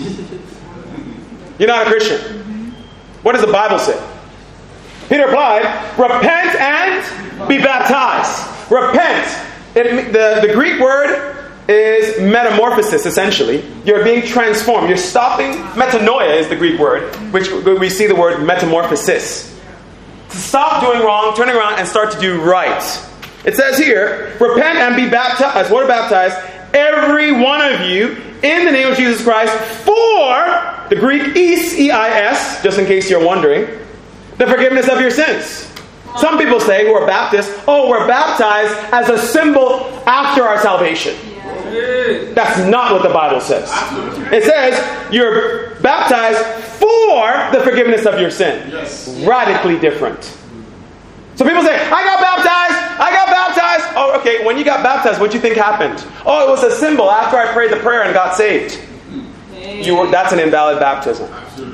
you're not a Christian. What does the Bible say? Peter replied, "Repent and be baptized." Repent. It, the, the Greek word is metamorphosis, essentially. You're being transformed. You're stopping. Metanoia is the Greek word, which we see the word metamorphosis. To stop doing wrong, turning around, and start to do right. It says here, "Repent and be baptized." What are baptized? "Every one of you in the name of Jesus Christ for," the Greek eis, E I S, just in case you're wondering, "the forgiveness of your sins." Some people say, who are Baptists, "Oh, we're baptized as a symbol after our salvation." That's not what the Bible says. It says you're baptized for the forgiveness of your sin. Yes. Radically different. So people say, "I got baptized, I got baptized." Oh, okay, when you got baptized, what do you think happened? "Oh, it was a symbol after I prayed the prayer and got saved." You were, that's an invalid baptism.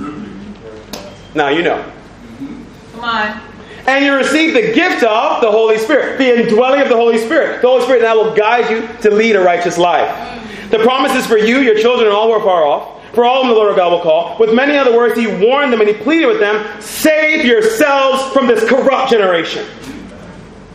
Now you know. Come on. "And you receive the gift of the Holy Spirit," the indwelling of the Holy Spirit. The Holy Spirit now will guide you to lead a righteous life. "The promise is for you, your children, and all who are far off, for all whom the Lord our God will call." With many other words, he warned them and he pleaded with them, "Save yourselves from this corrupt generation."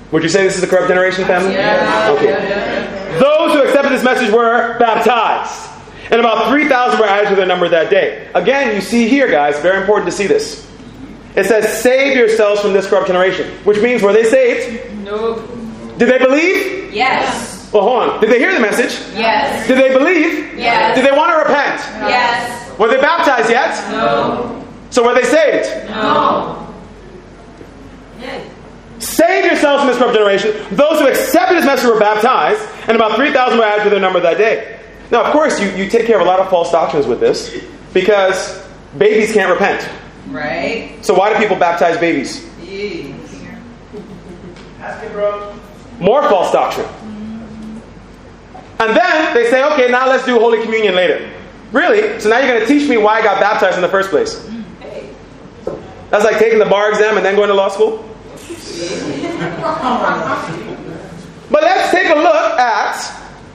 Would you say this is a corrupt generation, family? Yeah. Okay. Yeah, yeah, yeah. Those who accepted this message were baptized. And about three thousand were added to their number that day. Again, you see here, guys, very important to see this. It says, save yourselves from this corrupt generation. Which means, were they saved? No. Did they believe? Yes. Well, hold on. Did they hear the message? Yes. Did they believe? Yes. Did they want to repent? Yes. Were they baptized yet? No. So were they saved? No. Save yourselves from this corrupt generation. Those who accepted his message were baptized, and about three thousand were added to their number that day. Now, of course, you, you take care of a lot of false doctrines with this, because babies can't repent. Right. So why do people baptize babies? Ask it, bro. More false doctrine. And then they say, okay, now let's do Holy Communion later. Really? So now you're going to teach me why I got baptized in the first place? That's like taking the bar exam and then going to law school? But let's take a look at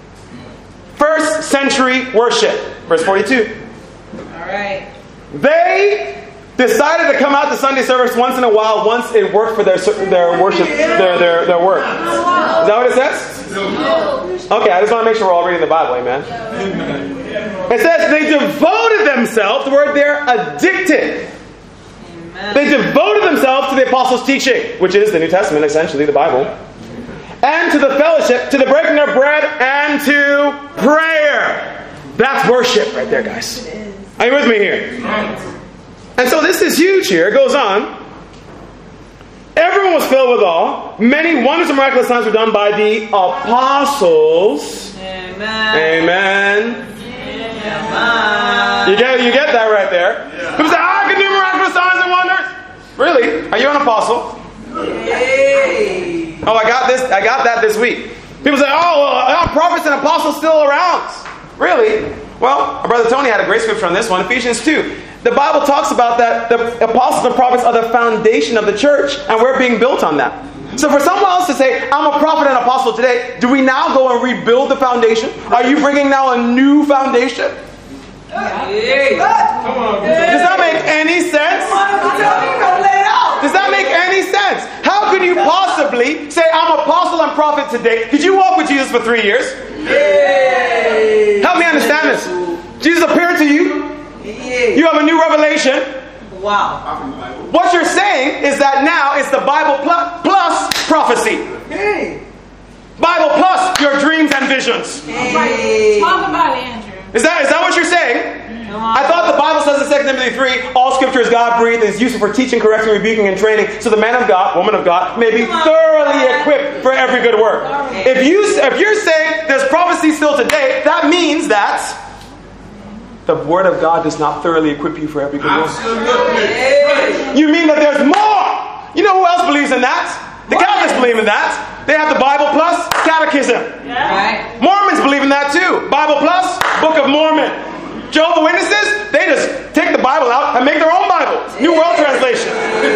first century worship. Verse forty-two. All right. They decided to come out to Sunday service once in a while, once it worked for their their worship, their, their, their work. Is that what it says? Okay, I just want to make sure we're all reading the Bible, amen? It says they devoted themselves, the word there, addicted. They devoted themselves to the apostles' teaching, which is the New Testament, essentially, the Bible. And to the fellowship, to the breaking of bread, and to prayer. That's worship right there, guys. Are you with me here? And so this is huge here. It goes on. Everyone was filled with awe. Many wonders and miraculous signs were done by the apostles. Amen. Amen. Amen. You get, you get that right there. People say, I can do miraculous signs and wonders. Really? Are you an apostle? Hey. Oh, I got this. I got that this week. People say, oh, well, are prophets and apostles still around? Really? Well, our brother Tony had a great scripture on this one, Ephesians two. The Bible talks about that the apostles and prophets are the foundation of the church, and we're being built on that. So for someone else to say, I'm a prophet and apostle today, do we now go and rebuild the foundation? Are you bringing now a new foundation? Hey. Does that make any sense? Does that make any sense? How could you possibly say, I'm apostle and prophet today? Did you walk with Jesus for three years? Help me understand this. Jesus appeared to you. You have a new revelation. Wow. What you're saying is that now it's the Bible plus, plus prophecy. Hey. Bible plus your dreams and visions. Hey. Talk about it, Andrew. Is that is that what you're saying? I thought the Bible says in Second Timothy three, all scripture is God-breathed and is useful for teaching, correcting, rebuking, and training, so the man of God, woman of God, may be thoroughly equipped for every good work. If you if you're saying there's prophecy still today, that means that the Word of God does not thoroughly equip you for every good work. You mean that there's more? You know who else believes in that? The Catholics believe in that. They have the Bible plus Catechism. Right. Mormons believe in that too. Bible plus Book of Mormon. Jehovah's Witnesses, they just take the Bible out and make their own Bible. New World Translation.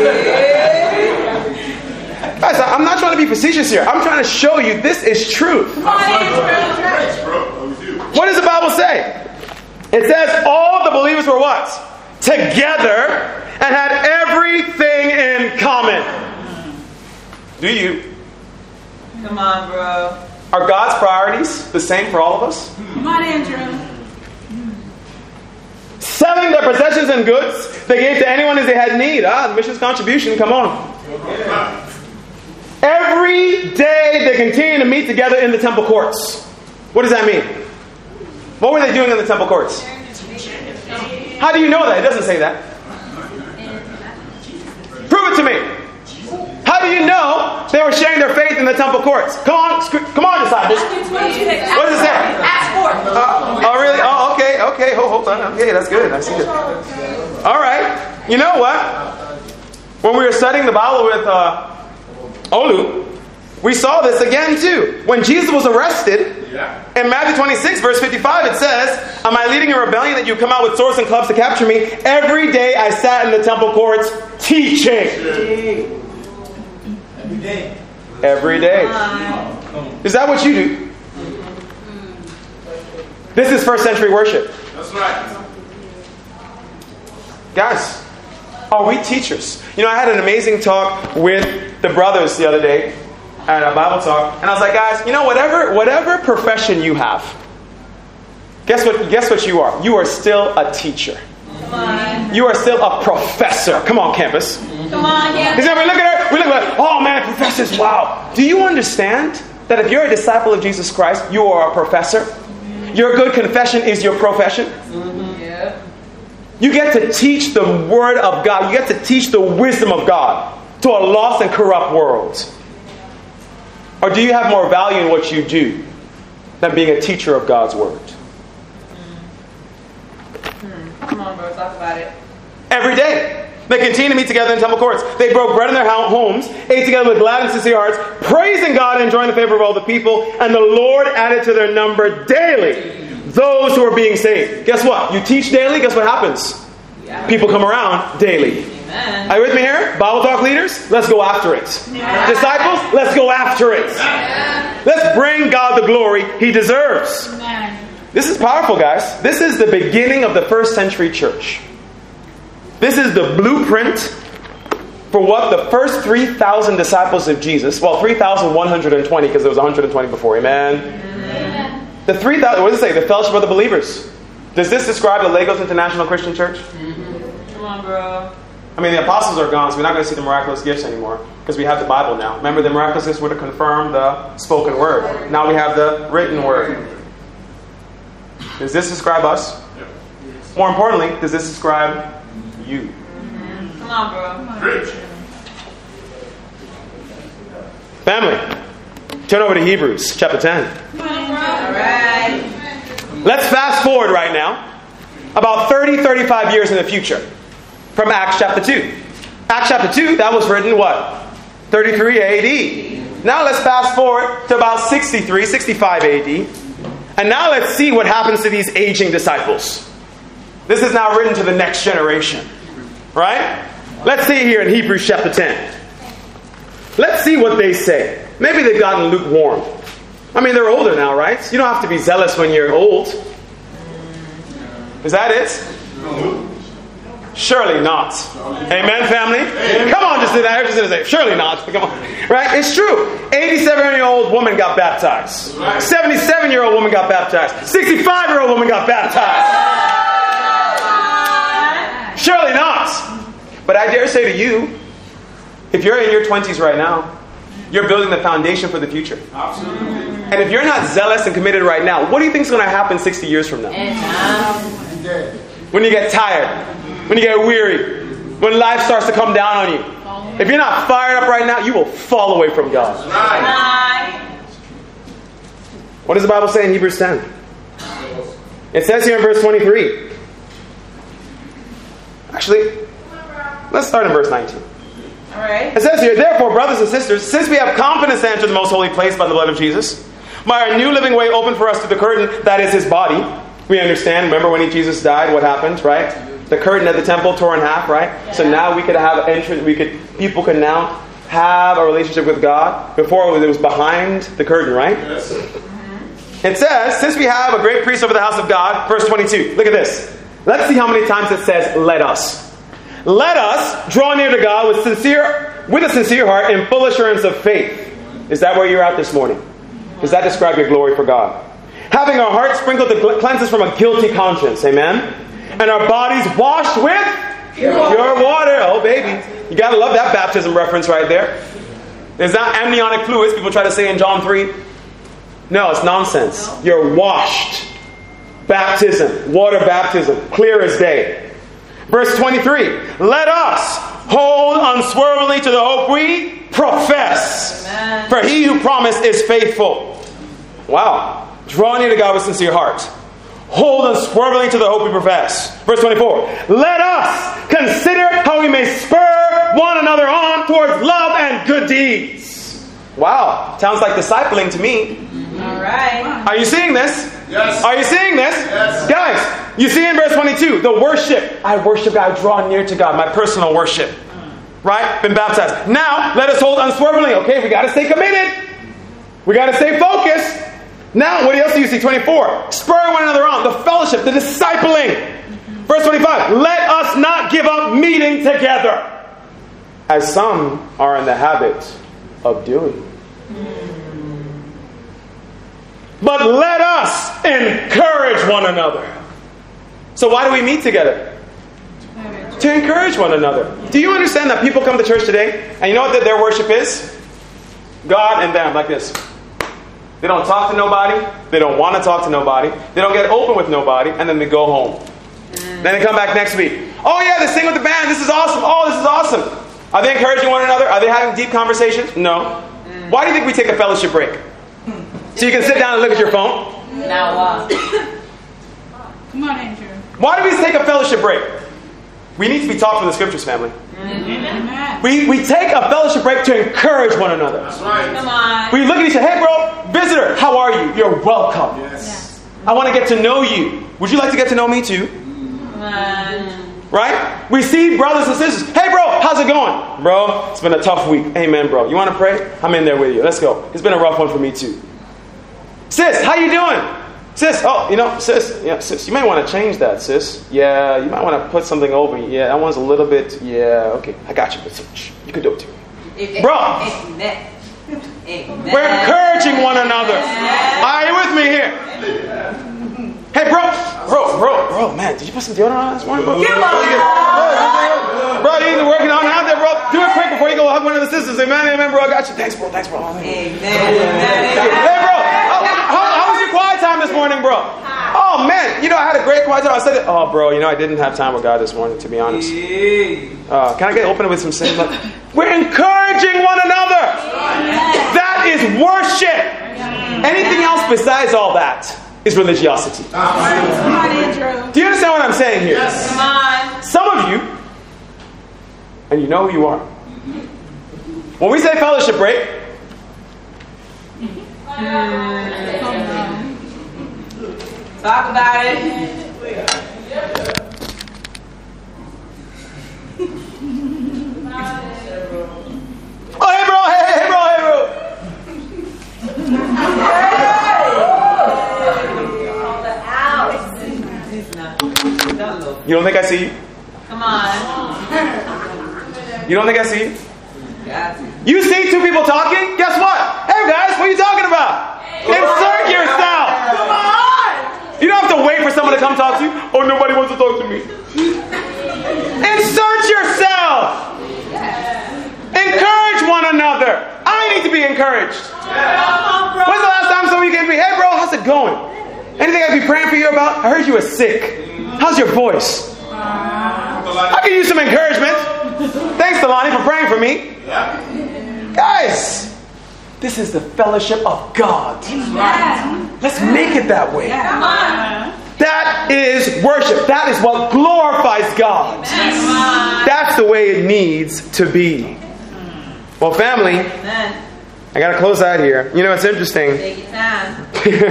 Guys, I'm not trying to be facetious here. I'm trying to show you this is truth. What does the Bible say? It says all the believers were what? Together and had everything in common. Do you? Come on, bro. Are God's priorities the same for all of us? Come on, Andrew. Selling their possessions and goods, they gave to anyone as they had need. Ah, the mission's contribution, come on. Every day they continue to meet together in the temple courts. What does that mean? What were they doing in the temple courts? How do you know that? It doesn't say that. Prove it to me. How do you know they were sharing their faith in the temple courts? Come on, come on, disciples. What does it say? Acts four. Uh, oh, really? Oh, okay, okay. Hold, hold on. Okay, that's good. I see it. All right. You know what? When we were studying the Bible with uh, Olu, we saw this again too. When Jesus was arrested, in Matthew twenty-six, verse fifty-five, it says, am I leading a rebellion that you come out with swords and clubs to capture me? Every day I sat in the temple courts teaching. Every day. Every day. Is that what you do? This is first century worship. That's right. Guys, are we teachers? You know, I had an amazing talk with the brothers the other day. at a Bible talk, and I was like, guys, you know, whatever whatever profession you have, guess what? Guess what you are? You are still a teacher. Come on. You are still a professor. Come on, campus. Come on, Because campus. then we look at her, we look at her, oh man, professors, wow. Do you understand that if you're a disciple of Jesus Christ, you are a professor? Your good confession is your profession. Yeah. You get to teach the Word of God. You get to teach the wisdom of God to a lost and corrupt world. Or do you have more value in what you do than being a teacher of God's Word? Come on, bro. Talk about it. Every day. They continue to meet together in temple courts. They broke bread in their homes, ate together with glad and sincere hearts, praising God and enjoying the favor of all the people. And the Lord added to their number daily those who are being saved. Guess what? You teach daily, guess what happens? Yeah. People come around daily. Amen. Are you with me here? Bible talk leaders, let's go after it. Yeah. Disciples, let's go after it. Yeah. Let's bring God the glory He deserves. Amen. This is powerful, guys. This is the beginning of the first century church. This is the blueprint for what the first three thousand disciples of Jesus, well, three thousand one hundred twenty because there was one hundred twenty before, amen? Amen. The three thousand, what does it say? The fellowship of the believers. Does this describe the Lagos International Christian Church? Come on, bro. I mean, the apostles are gone, so we're not going to see the miraculous gifts anymore because we have the Bible now. Remember, the miraculous gifts were to confirm the spoken word. Now we have the written word. Does this describe us? More importantly, does this describe you? Come on, bro. Family, turn over to Hebrews chapter ten. All right. Let's fast forward right now about thirty, thirty-five years in the future from Acts chapter two. Acts chapter two, that was written what? thirty-three A D. Now let's fast forward to about sixty-three, sixty-five A D. And now let's see what happens to these aging disciples. This is now written to the next generation. Right? Let's see here in Hebrews chapter ten. Let's see what they say. Maybe they've gotten lukewarm. I mean, they're older now, right? You don't have to be zealous when you're old. Is that it? Surely not. Amen, family? Come on, just say that. I just say, surely not. Come on. Right? It's true. eighty-seven-year-old woman got baptized. seventy-seven-year-old woman got baptized. sixty-five-year-old woman got baptized. Surely not. But I dare say to you, if you're in your twenties right now, you're building the foundation for the future. Absolutely. And if you're not zealous and committed right now, what do you think is going to happen sixty years from now? When you get tired, when you get weary, when life starts to come down on you. If you're not fired up right now, you will fall away from God. Right. What does the Bible say in Hebrews ten? It says here in verse twenty-three. Actually, let's start in verse nineteen. All right. It says here, therefore, brothers and sisters, since we have confidence to enter the most holy place by the blood of Jesus, by our new living way open for us through the curtain, that is His body. We understand, remember when Jesus died, what happened, right? The curtain at the temple tore in half, right? Yeah. So now we could have entrance, we could, people could now have a relationship with God. Before it was behind the curtain, right? Yes. Mm-hmm. It says, since we have a great priest over the house of God, verse twenty-two, look at this. Let's see how many times it says, let us. Let us draw near to God with sincere, with a sincere heart in full assurance of faith. Is that where you're at this morning? Does that describe your glory for God? Having our hearts sprinkled to cleanse us from a guilty conscience. Amen? And our bodies washed with pure water. Pure water. Oh, baby. You got to love that baptism reference right there. It's not amniotic fluids, people try to say in John three. No, it's nonsense. You're washed. Baptism. Water baptism. Clear as day. Verse twenty-three. Let us hold unswervingly to the hope we profess. Amen. For He who promised is faithful. Wow. Draw near to God with sincere heart. Hold unswervingly to the hope we profess. Verse twenty-four. Let us consider how we may spur one another on towards love and good deeds. Wow. Sounds like discipling to me. All right. Are you seeing this? Yes. Are you seeing this? Yes. Guys, you see in verse twenty-two, the worship. I worship God, I draw near to God, my personal worship. Right? Been baptized. Now, let us hold unswervingly. Okay, we got to stay committed. We got to stay focused. Now, what else do you see? twenty-four. Spur one another on. The fellowship, the discipling. Verse twenty-five. Let us not give up meeting together, as some are in the habit of doing. But let us encourage one another. So why do we meet together? To encourage one another. Do you understand that people come to church today, and you know what their worship is? God and them, like this. They don't talk to nobody. They don't want to talk to nobody. They don't get open with nobody, and then they go home. Mm. Then they come back next week. Oh yeah, they sing with the band. This is awesome. Oh, this is awesome. Are they encouraging one another? Are they having deep conversations? No. Mm. Why do you think we take a fellowship break? So you can sit down and look at your phone? Now what? Come on, Andrew. Why do we take a fellowship break? We need to be taught from the scriptures, family. Mm-hmm. We we take a fellowship break to encourage one another. That's right. Come on. We look at each other. Hey, bro, visitor, how are you? You're welcome. Yes. I want to get to know you. Would you like to get to know me too? Come on. Right? We see brothers and sisters. Hey, bro, how's it going? Bro, it's been a tough week. Amen, bro. You want to pray? I'm in there with you. Let's go. It's been a rough one for me too. Sis, how you doing? Sis, oh, you know, sis, yeah, sis, you might want to change that, sis. Yeah, you might want to put something over. Yeah, that one's a little bit, yeah, okay, I got you, but you can do it too. Bro, Amen. Amen. We're encouraging one another. Are you with me here? Hey, bro, bro, bro, bro, man, did you put some deodorant on this morning, bro? Come on. Bro, you need to working on out there, bro. Do it quick before you go hug one of the sisters. Amen, amen, bro, I got you. Thanks, bro, thanks, bro. Amen. Hey, bro, how, how, how was your quiet time this morning, bro? Oh, man, you know, I had a great quiet time. I said it. Oh, bro, you know, I didn't have time with God this morning, to be honest. Uh, can I get open with some sin? We're encouraging one another. That is worship. Anything else besides all that is religiosity. Come on, Andrew. Do you understand what I'm saying here? Yes. Come on. Some of you, and you know who you are. When we say fellowship break, talk about it. oh, hey, bro, hey, hey, bro, hey, bro. You don't think I see you? Come on. You don't think I see you? You see two people talking? Guess what? Hey guys, what are you talking about? Insert yourself. Come on. You don't have to wait for someone to come talk to you. Oh, nobody wants to talk to me. Insert yourself. Encourage one another. I need to be encouraged. When's the last time somebody came to me? Hey bro, how's it going? Anything I can be praying for you about? I heard you were sick. How's your voice? I can use some encouragement. Thanks, Delani, for praying for me. Guys, this is the fellowship of God. Let's make it that way. That is worship. That is what glorifies God. That's the way it needs to be. Well, family, I got to close out here. You know, it's interesting. Take your time.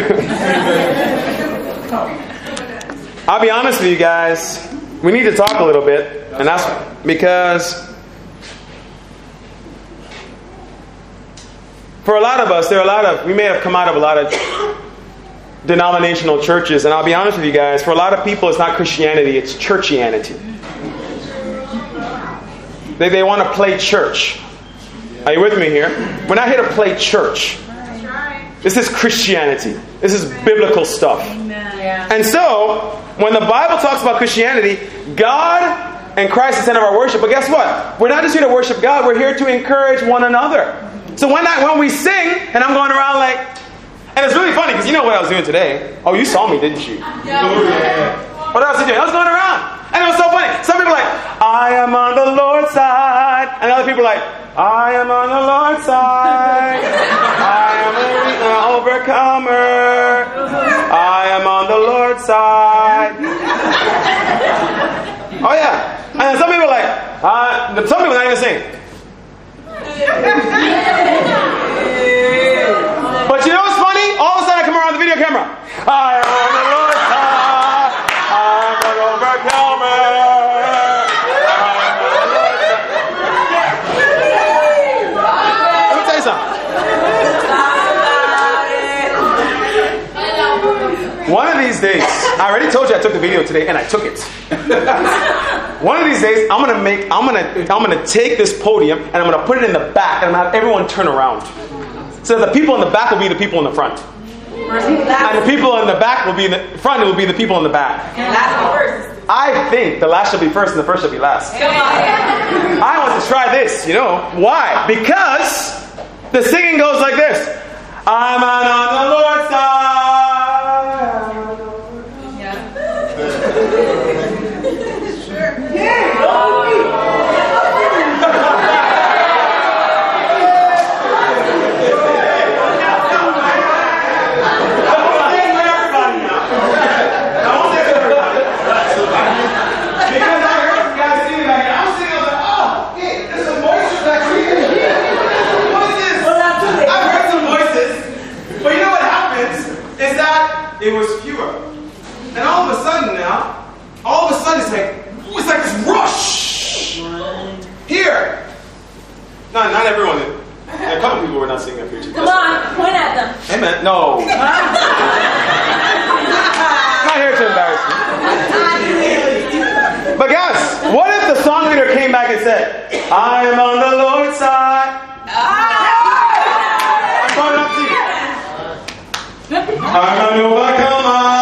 I'll be honest with you guys. We need to talk a little bit. And that's because for a lot of us, there are a lot of, we may have come out of a lot of denominational churches. And I'll be honest with you guys, for a lot of people, it's not Christianity, it's churchianity. They, they want to play church. Are you with me here? We're not here to play church. This is Christianity. This is biblical stuff. And so, when the Bible talks about Christianity, God and Christ is the center of our worship. But guess what? We're not just here to worship God. We're here to encourage one another. So when I, when we sing, and I'm going around like... And it's really funny, because you know what I was doing today. Oh, you saw me, didn't you? Yeah. What else did you do? I was going around. And it was so funny. Some people are like, I am on the Lord's side. And other people are like, I am on the Lord's side. I am an overcomer. I am on the Lord's side. Oh yeah. And then some people are like, uh, some people are not even sing. But you know what's funny? All of a sudden I come around the video camera. I am on the Lord's side. I am an overcomer. One of these days, I already told you I took the video today, and I took it. One of these days, I'm gonna make, I'm gonna, I'm gonna take this podium, and I'm gonna put it in the back, and I'm gonna have everyone turn around. so that the people in the back will be the people in the front. And the people in the back will be in the front, it will be the people in the back. I think the last shall be first and the first shall be last. I want to try this, you know. Why? Because the singing goes like this. I'm on the Lord's side. It was fewer. And all of a sudden now, all of a sudden it's like, it's like this rush. Here. Not, not everyone. There are a couple people who are not singing up here too. Come on, point at them. Amen. No. I'm not here to embarrass you. But guys, what if the song leader came back and said, I am on the Lord's side. I'm going up to you. I'm an overcomer.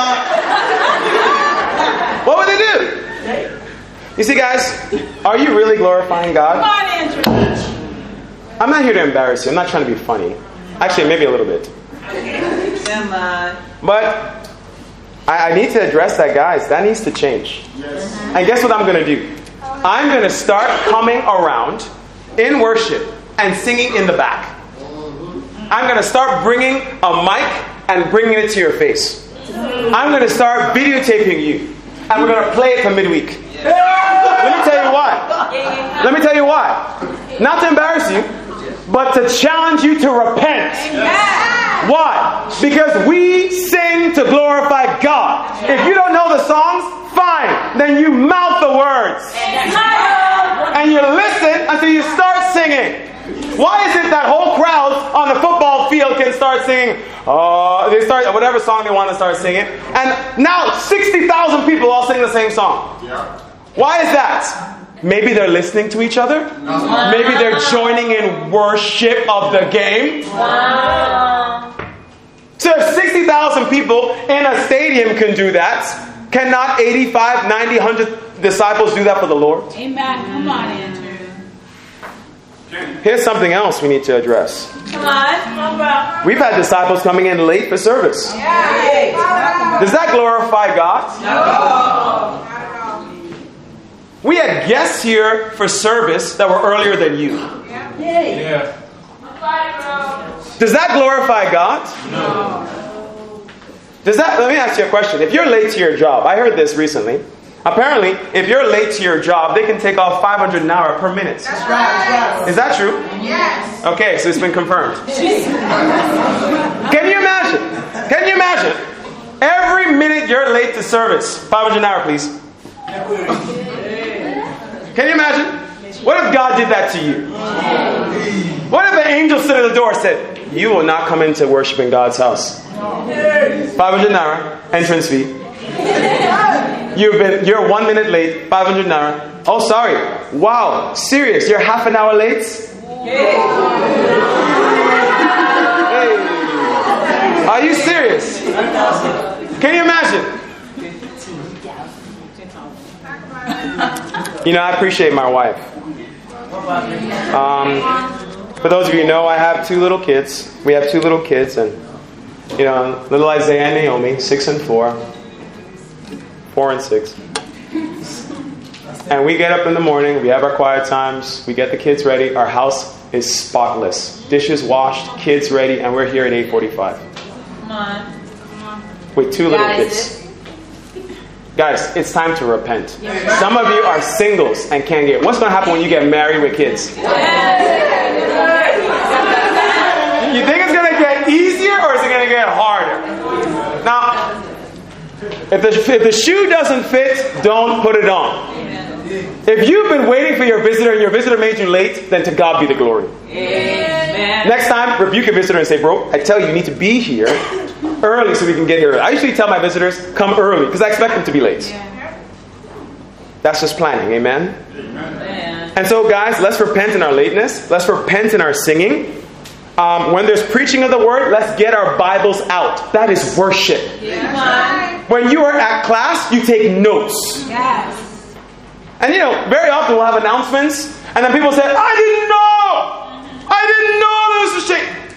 What would they do? You see, guys, are you really glorifying God? Come on, Andrew. I'm not here to embarrass you. I'm not trying to be funny. Actually, maybe a little bit. Come on. But I, I need to address that, guys. That needs to change. Yes. And guess what I'm going to do? I'm going to start coming around in worship and singing in the back. I'm going to start bringing a mic and bringing it to your face. I'm going to start videotaping you. And we're going to play it for midweek. Let me tell you why. Let me tell you why. Not to embarrass you, but to challenge you to repent. Why? Because we sing to glorify God. If you don't know the songs, fine. Then you mouth the words. And you listen until you start singing. Why is it that whole crowds on the football field can start singing, uh, they start whatever song they want to start singing, and now sixty thousand people all sing the same song? Yeah. Why is that? Maybe they're listening to each other. Wow. Maybe they're joining in worship of the game. Wow. So if sixty thousand people in a stadium can do that, cannot eighty-five, ninety, one hundred disciples do that for the Lord? Amen. Come on, Andrew. Here's something else we need to address. Come on, come on, bro. We've had disciples coming in late for service. Yeah. Does that glorify God? No. We had guests here for service that were earlier than you. Yeah. Does that glorify God? No. Does that? Let me ask you a question. If you're late to your job, I heard this recently. Apparently, if you're late to your job, they can take off five hundred an hour per minute. That's right. Is that true? Yes. Okay, so it's been confirmed. Can you imagine? Can you imagine? Every minute you're late to service, five hundred an hour, please. Can you imagine? What if God did that to you? What if an angel stood at the door and said, you will not come into worship in God's house? five hundred an hour, entrance fee. You've been, you're one minute late, five hundred an hour. Oh, sorry. Wow, serious? You're half an hour late? Hey. Are you serious? Can you imagine? You know, I appreciate my wife. Um, for those of you who know, I have two little kids. We have two little kids, and you know, little Isaiah and Naomi, six and four. Four and six. And we get up in the morning, we have our quiet times, we get the kids ready, our house is spotless. Dishes washed, kids ready, and we're here at eight forty-five. Come on. Come on. With two little kids. Guys, it's time to repent. Some of you are singles and can't get. What's going to happen when you get married with kids? You think it's going to get easier or is it going to get harder? Now, If the, if the shoe doesn't fit, don't put it on. If you've been waiting for your visitor and your visitor made you late, then to God be the glory. Amen. Next time, rebuke your visitor and say, bro, I tell you, you need to be here early so we can get here early. I usually tell my visitors, come early, because I expect them to be late. That's just planning, amen? Amen? And so, guys, let's repent in our lateness. Let's repent in our singing. Um, when there's preaching of the word, let's get our Bibles out. That is worship. Yeah. When you are at class, you take notes. Yes. And you know, very often we'll have announcements, and then people say, I didn't know! I didn't know there was a shake.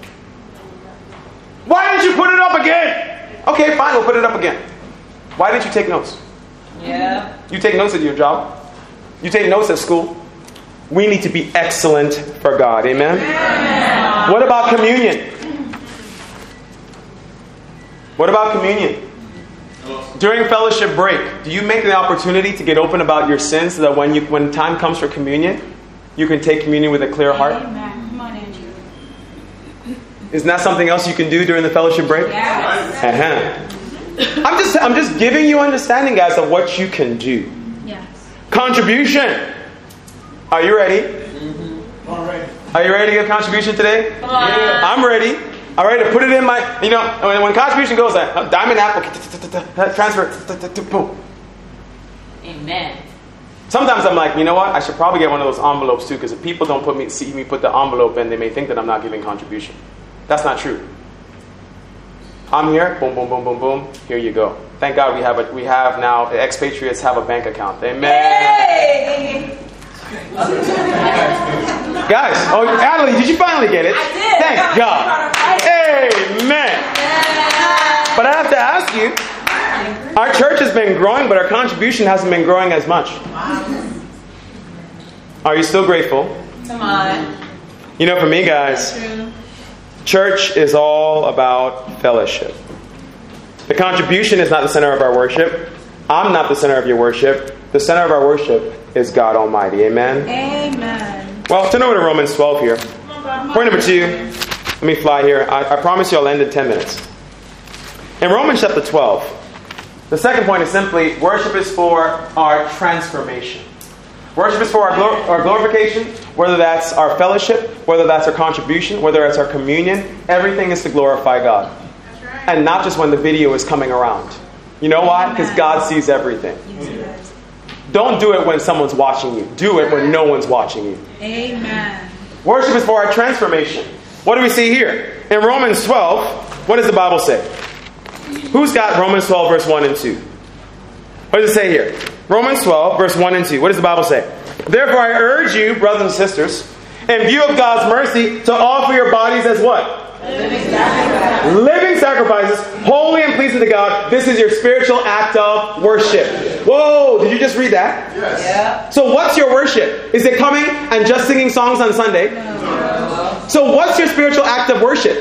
Why didn't you put it up again? Okay, fine, we'll put it up again. Why didn't you take notes? Yeah. You take notes at your job. You take notes at school. We need to be excellent for God. Amen? Yeah. What about communion? What about communion? During fellowship break, do you make the opportunity to get open about your sins so that when you when time comes for communion, you can take communion with a clear heart? Amen. Come on, Andrew. Isn't that something else you can do during the fellowship break? Yes. Uh-huh. I'm just I'm just giving you understanding, guys, of what you can do. Yes. Contribution. Are you ready? Mm-hmm. All right. Are you ready to give contribution today? Yeah. I'm ready. I'm ready to put it in my, you know, when, when contribution goes, uh, Diamond Apple, transfer, boom. Amen. Sometimes I'm like, you know what? I should probably get one of those envelopes too, because if people don't put me, see me put the envelope in, they may think that I'm not giving contribution. That's not true. I'm here, boom, boom, boom, boom, boom. Here you go. Thank God we have a, we have now, the expatriates have a bank account. Amen. Hey! Guys, oh, Adelie, did you finally get it? I did. Thank I God. Amen. Yeah. But I have to ask you, our church has been growing, but our contribution hasn't been growing as much. Are you still grateful? Come on. You know, for me, guys, church is all about fellowship. The contribution is not the center of our worship. I'm not the center of your worship. The center of our worship is God Almighty. Amen? Amen. Well, turn over to Romans twelve here. Point number two. Let me fly here. I, I promise you I'll end in ten minutes. In Romans chapter twelve, the second point is simply, worship is for our transformation. Worship is for our, glor- our glorification, whether that's our fellowship, whether that's our contribution, whether it's our communion. Everything is to glorify God. And not just when the video is coming around. You know why? Because God sees everything. Don't do it when someone's watching you. Do it when no one's watching you. Amen. Worship is for our transformation. What do we see here? In Romans twelve, what does the Bible say? Who's got Romans twelve, verse one and two? What does it say here? Romans twelve, verse one and two. What does the Bible say? Therefore I urge you, brothers and sisters, in view of God's mercy, to offer your bodies as what? Living sacrifices. Living sacrifices, holy and pleasing to God. This is your spiritual act of worship. Whoa, did you just read that? Yes. Yeah. So what's your worship? Is it coming and just singing songs on Sunday? No. So what's your spiritual act of worship?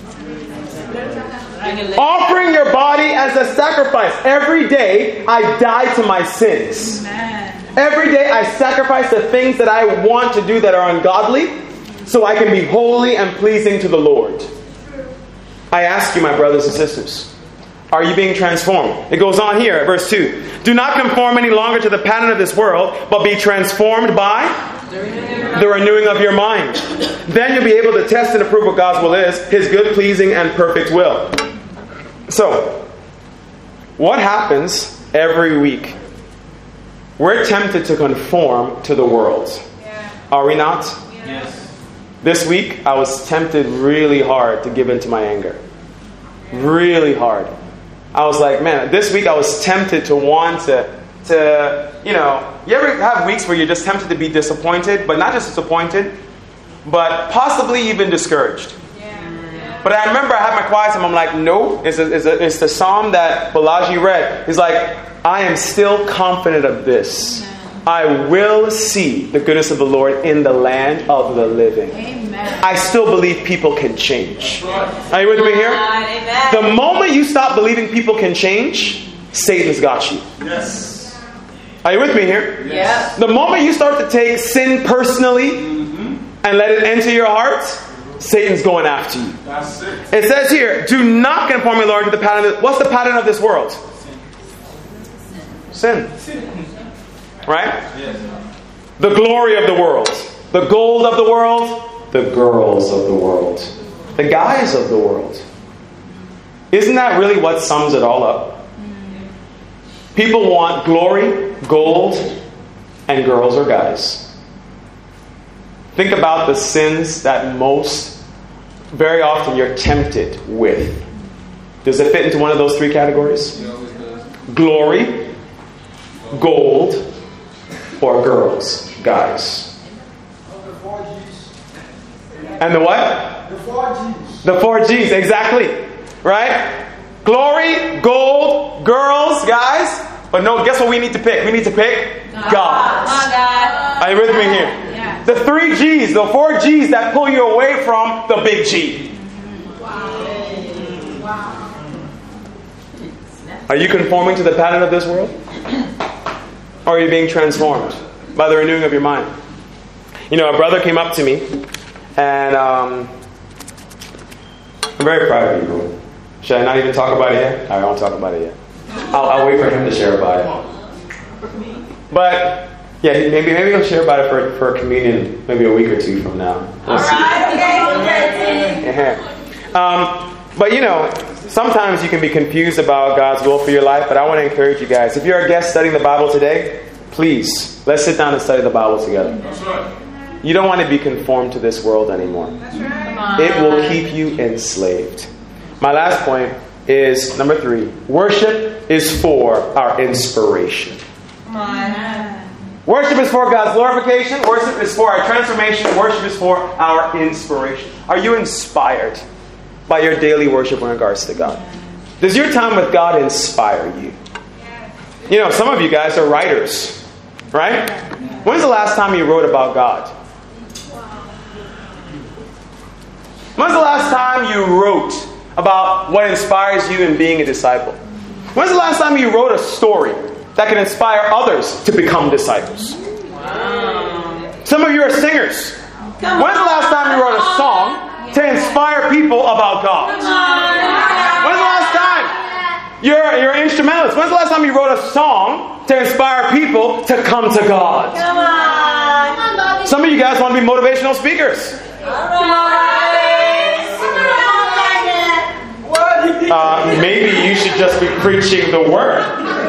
Offering your body as a sacrifice. Every day I die to my sins. Amen. Every day I sacrifice the things that I want to do that are ungodly, so I can be holy and pleasing to the Lord. I ask you, my brothers and sisters, are you being transformed? It goes on here at verse two. Do not conform any longer to the pattern of this world, but be transformed by the renewing of your mind. Then you'll be able to test and approve what God's will is, His good, pleasing, and perfect will. So, what happens every week? We're tempted to conform to the world. Are we not? Yes. This week, I was tempted really hard to give in to my anger. Really hard. I was like, man, this week I was tempted to want to, to, you know, you ever have weeks where you're just tempted to be disappointed, but not just disappointed, but possibly even discouraged. Yeah. But I remember I had my quiet time, I'm like, no, it's, a, it's, a, it's the psalm that Balaji read. He's like, I am still confident of this. I will see the goodness of the Lord in the land of the living. Amen. I still believe people can change. Are you with me here? Amen. The moment you stop believing people can change, Satan's got you. Yes. Are you with me here? Yes. The moment you start to take sin personally mm-hmm. and let it enter your heart, Satan's going after you. That's it. It says here, do not conform your Lord to the pattern of, what's the pattern of this world? Sin. Sin. Right? Yes. The glory of the world. The gold of the world. The girls of the world. The guys of the world. Isn't that really what sums it all up? People want glory, gold, and girls or guys. Think about the sins that most very often you're tempted with. Does it fit into one of those three categories? Glory, gold, or girls, guys. And the what? The four G's. The four G's, exactly. Right? Glory, gold, girls, guys. But no, guess what we need to pick? We need to pick God. God. Are you with me here? Yeah. The three G's, the four G's that pull you away from the big G. Are you conforming to the pattern of this world? Or are you being transformed by the renewing of your mind? You know, a brother came up to me, and um, I'm very proud of you, bro. Should I not even talk about it yet? I won't talk about it yet. I'll, I'll wait for him to share about it. But yeah, maybe maybe he'll share about it for for a communion, maybe a week or two from now. We'll All see. right, okay. Yeah. Um, but you know, sometimes you can be confused about God's will for your life. But I want to encourage you guys. If you're a guest studying the Bible today, please let's sit down and study the Bible together. That's right. You don't want to be conformed to this world anymore. It will keep you enslaved. My last point is number three. Worship is for our inspiration. Come on. Worship is for God's glorification. Worship is for our transformation. Worship is for our inspiration. Are you inspired by your daily worship in regards to God? Does your time with God inspire you? You know, some of you guys are writers, right? When's the last time you wrote about God? When's the last time you wrote about what inspires you in being a disciple? When's the last time you wrote a story that can inspire others to become disciples? Wow. Some of you are singers. Come When's the last time you wrote a song to inspire people about God? When's the last time you're, you're instrumentalists? When's the last time you wrote a song to inspire people to come to God? Come on. Some of you guys want to be motivational speakers. Uh, maybe you should just be preaching the word.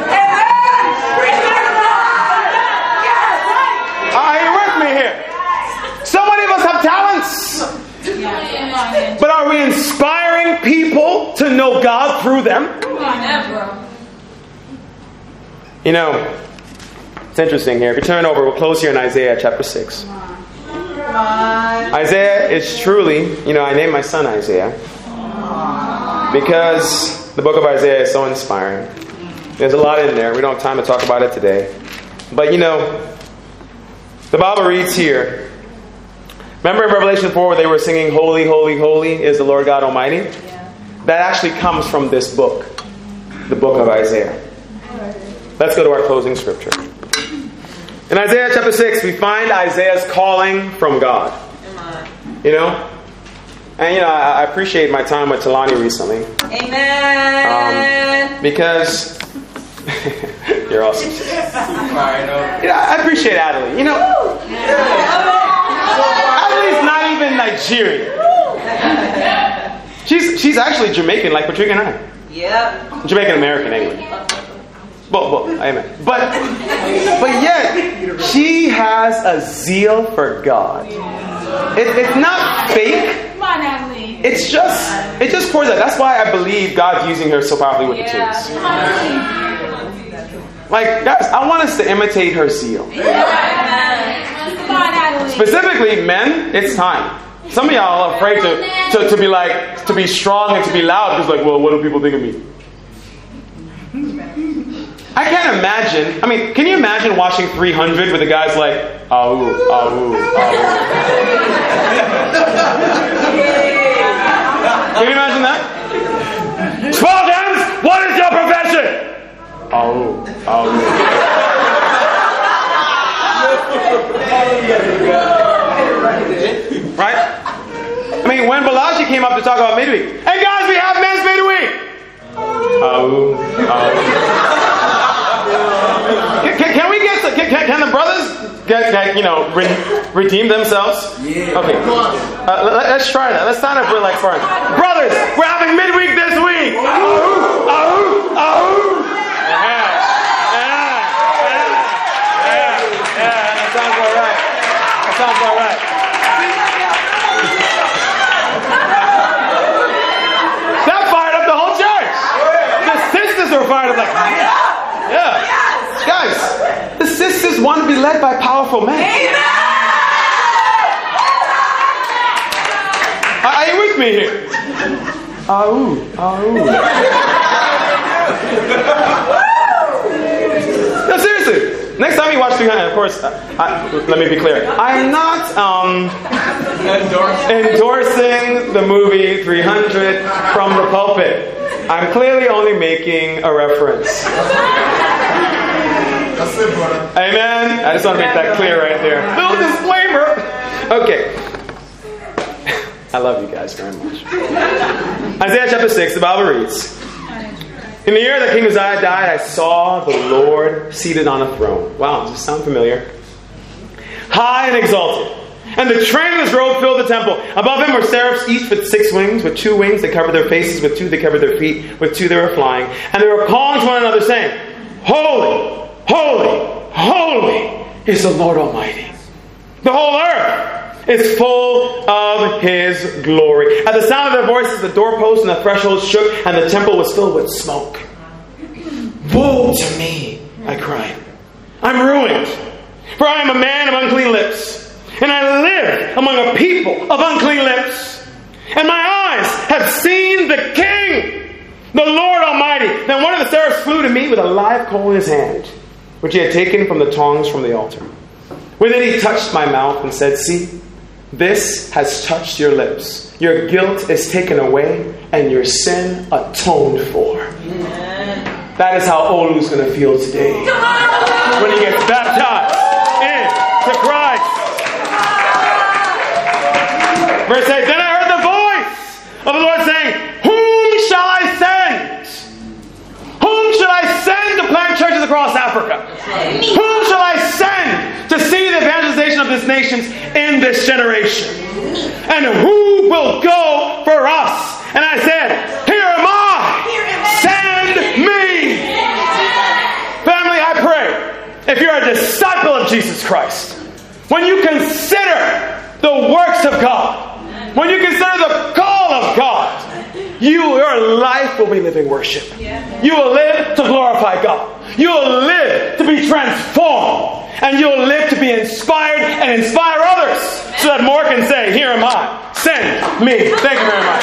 Are you with me here? So many of us have talents. But are we inspiring people to know God through them? You know, it's interesting here. If you turn over, we'll close here in Isaiah chapter six. Isaiah is truly, you know, I named my son Isaiah because the book of Isaiah is so inspiring. There's a lot in there. We don't have time to talk about it today. But you know, the Bible reads here. Remember in Revelation four where they were singing, Holy, Holy, Holy is the Lord God Almighty? Yeah. That actually comes from this book, the book of Isaiah. Let's go to our closing scripture. In Isaiah chapter six, we find Isaiah's calling from God. You know? And you know, I, I appreciate my time with Talani recently. Amen. Um, because you're awesome. You know, I appreciate Adelie. You know, Adelie's not even Nigerian. She's she's actually Jamaican, like Patrick and I. Yep. Jamaican American, anyway. Well, well, amen. But but yet she has a zeal for God. It, it's not fake. Come on, Natalie. It's just it just pours out. That's why I believe God's using her so powerfully with Yeah. the kids. Like, guys, I want us to imitate her zeal. Come on, Natalie. Specifically, men, it's time. Some of y'all are afraid to, to, to be like to be strong and to be loud. Just like, well, what do people think of me? I can't imagine. I mean, can you imagine watching three hundred with the guys like, ahoo, ahoo, ahoo? Can you imagine that? Spartans, what is your profession? Ahoo, ahoo. Right? I mean, when Balaji came up to talk about midweek, hey guys, we have men's midweek. Ahoo, ahoo. Can, can, can we get can, can the brothers get, get you know re, redeem themselves? Yeah. Okay. Uh, let, let's try that. Let's stand up real like fun. Brothers, we're having midweek this week. Ahoo, ahoo, ahoo. Yeah, yeah, yeah, yeah. That sounds all right. That sounds all right. biblical men. Are you with me here? Ah, ooh, ah, ooh. No, seriously. Next time you watch three hundred, of course, I, let me be clear. I'm not um, endorsing the movie three hundred from the pulpit. I'm clearly only making a reference. Amen? I just want to make that clear right there. Little disclaimer. Okay. I love you guys very much. Isaiah chapter six, the Bible reads, in the year that King Uzziah died, I saw the Lord seated on a throne. Wow, does this sound familiar? High and exalted. And the train of his robe filled the temple. Above him were seraphs, each with six wings. With two wings they covered their faces. With two they covered their feet. With two they were flying. And they were calling to one another, saying, Holy, holy, holy is the Lord Almighty. The whole earth is full of His glory. At the sound of their voices, the doorposts and the thresholds shook, and the temple was filled with smoke. Woe to me, I cried. I'm ruined, for I am a man of unclean lips, and I live among a people of unclean lips. And my eyes have seen the King, the Lord Almighty. Then one of the seraphs flew to me with a live coal in his hand, which he had taken from the tongs from the altar. With it he touched my mouth and said, See, this has touched your lips. Your guilt is taken away and your sin atoned for. Amen. That is how Olu's going to feel today when he gets baptized into Christ. Verse eight, then I heard the voice of the Lord saying, Whom shall I send? Whom shall I send to plant churches across Africa? Whom shall I send to see the evangelization of this nation in this generation? And who will go for us? And I said, Here am I! Send me! Family, I pray, if you're a disciple of Jesus Christ, when you consider the works of God, when you consider the call of God, you, your life will be living worship. You will live to glorify God. You will live to be transformed. And you'll live to be inspired and inspire others so that more can say, Here am I. Send me. Thank you very much.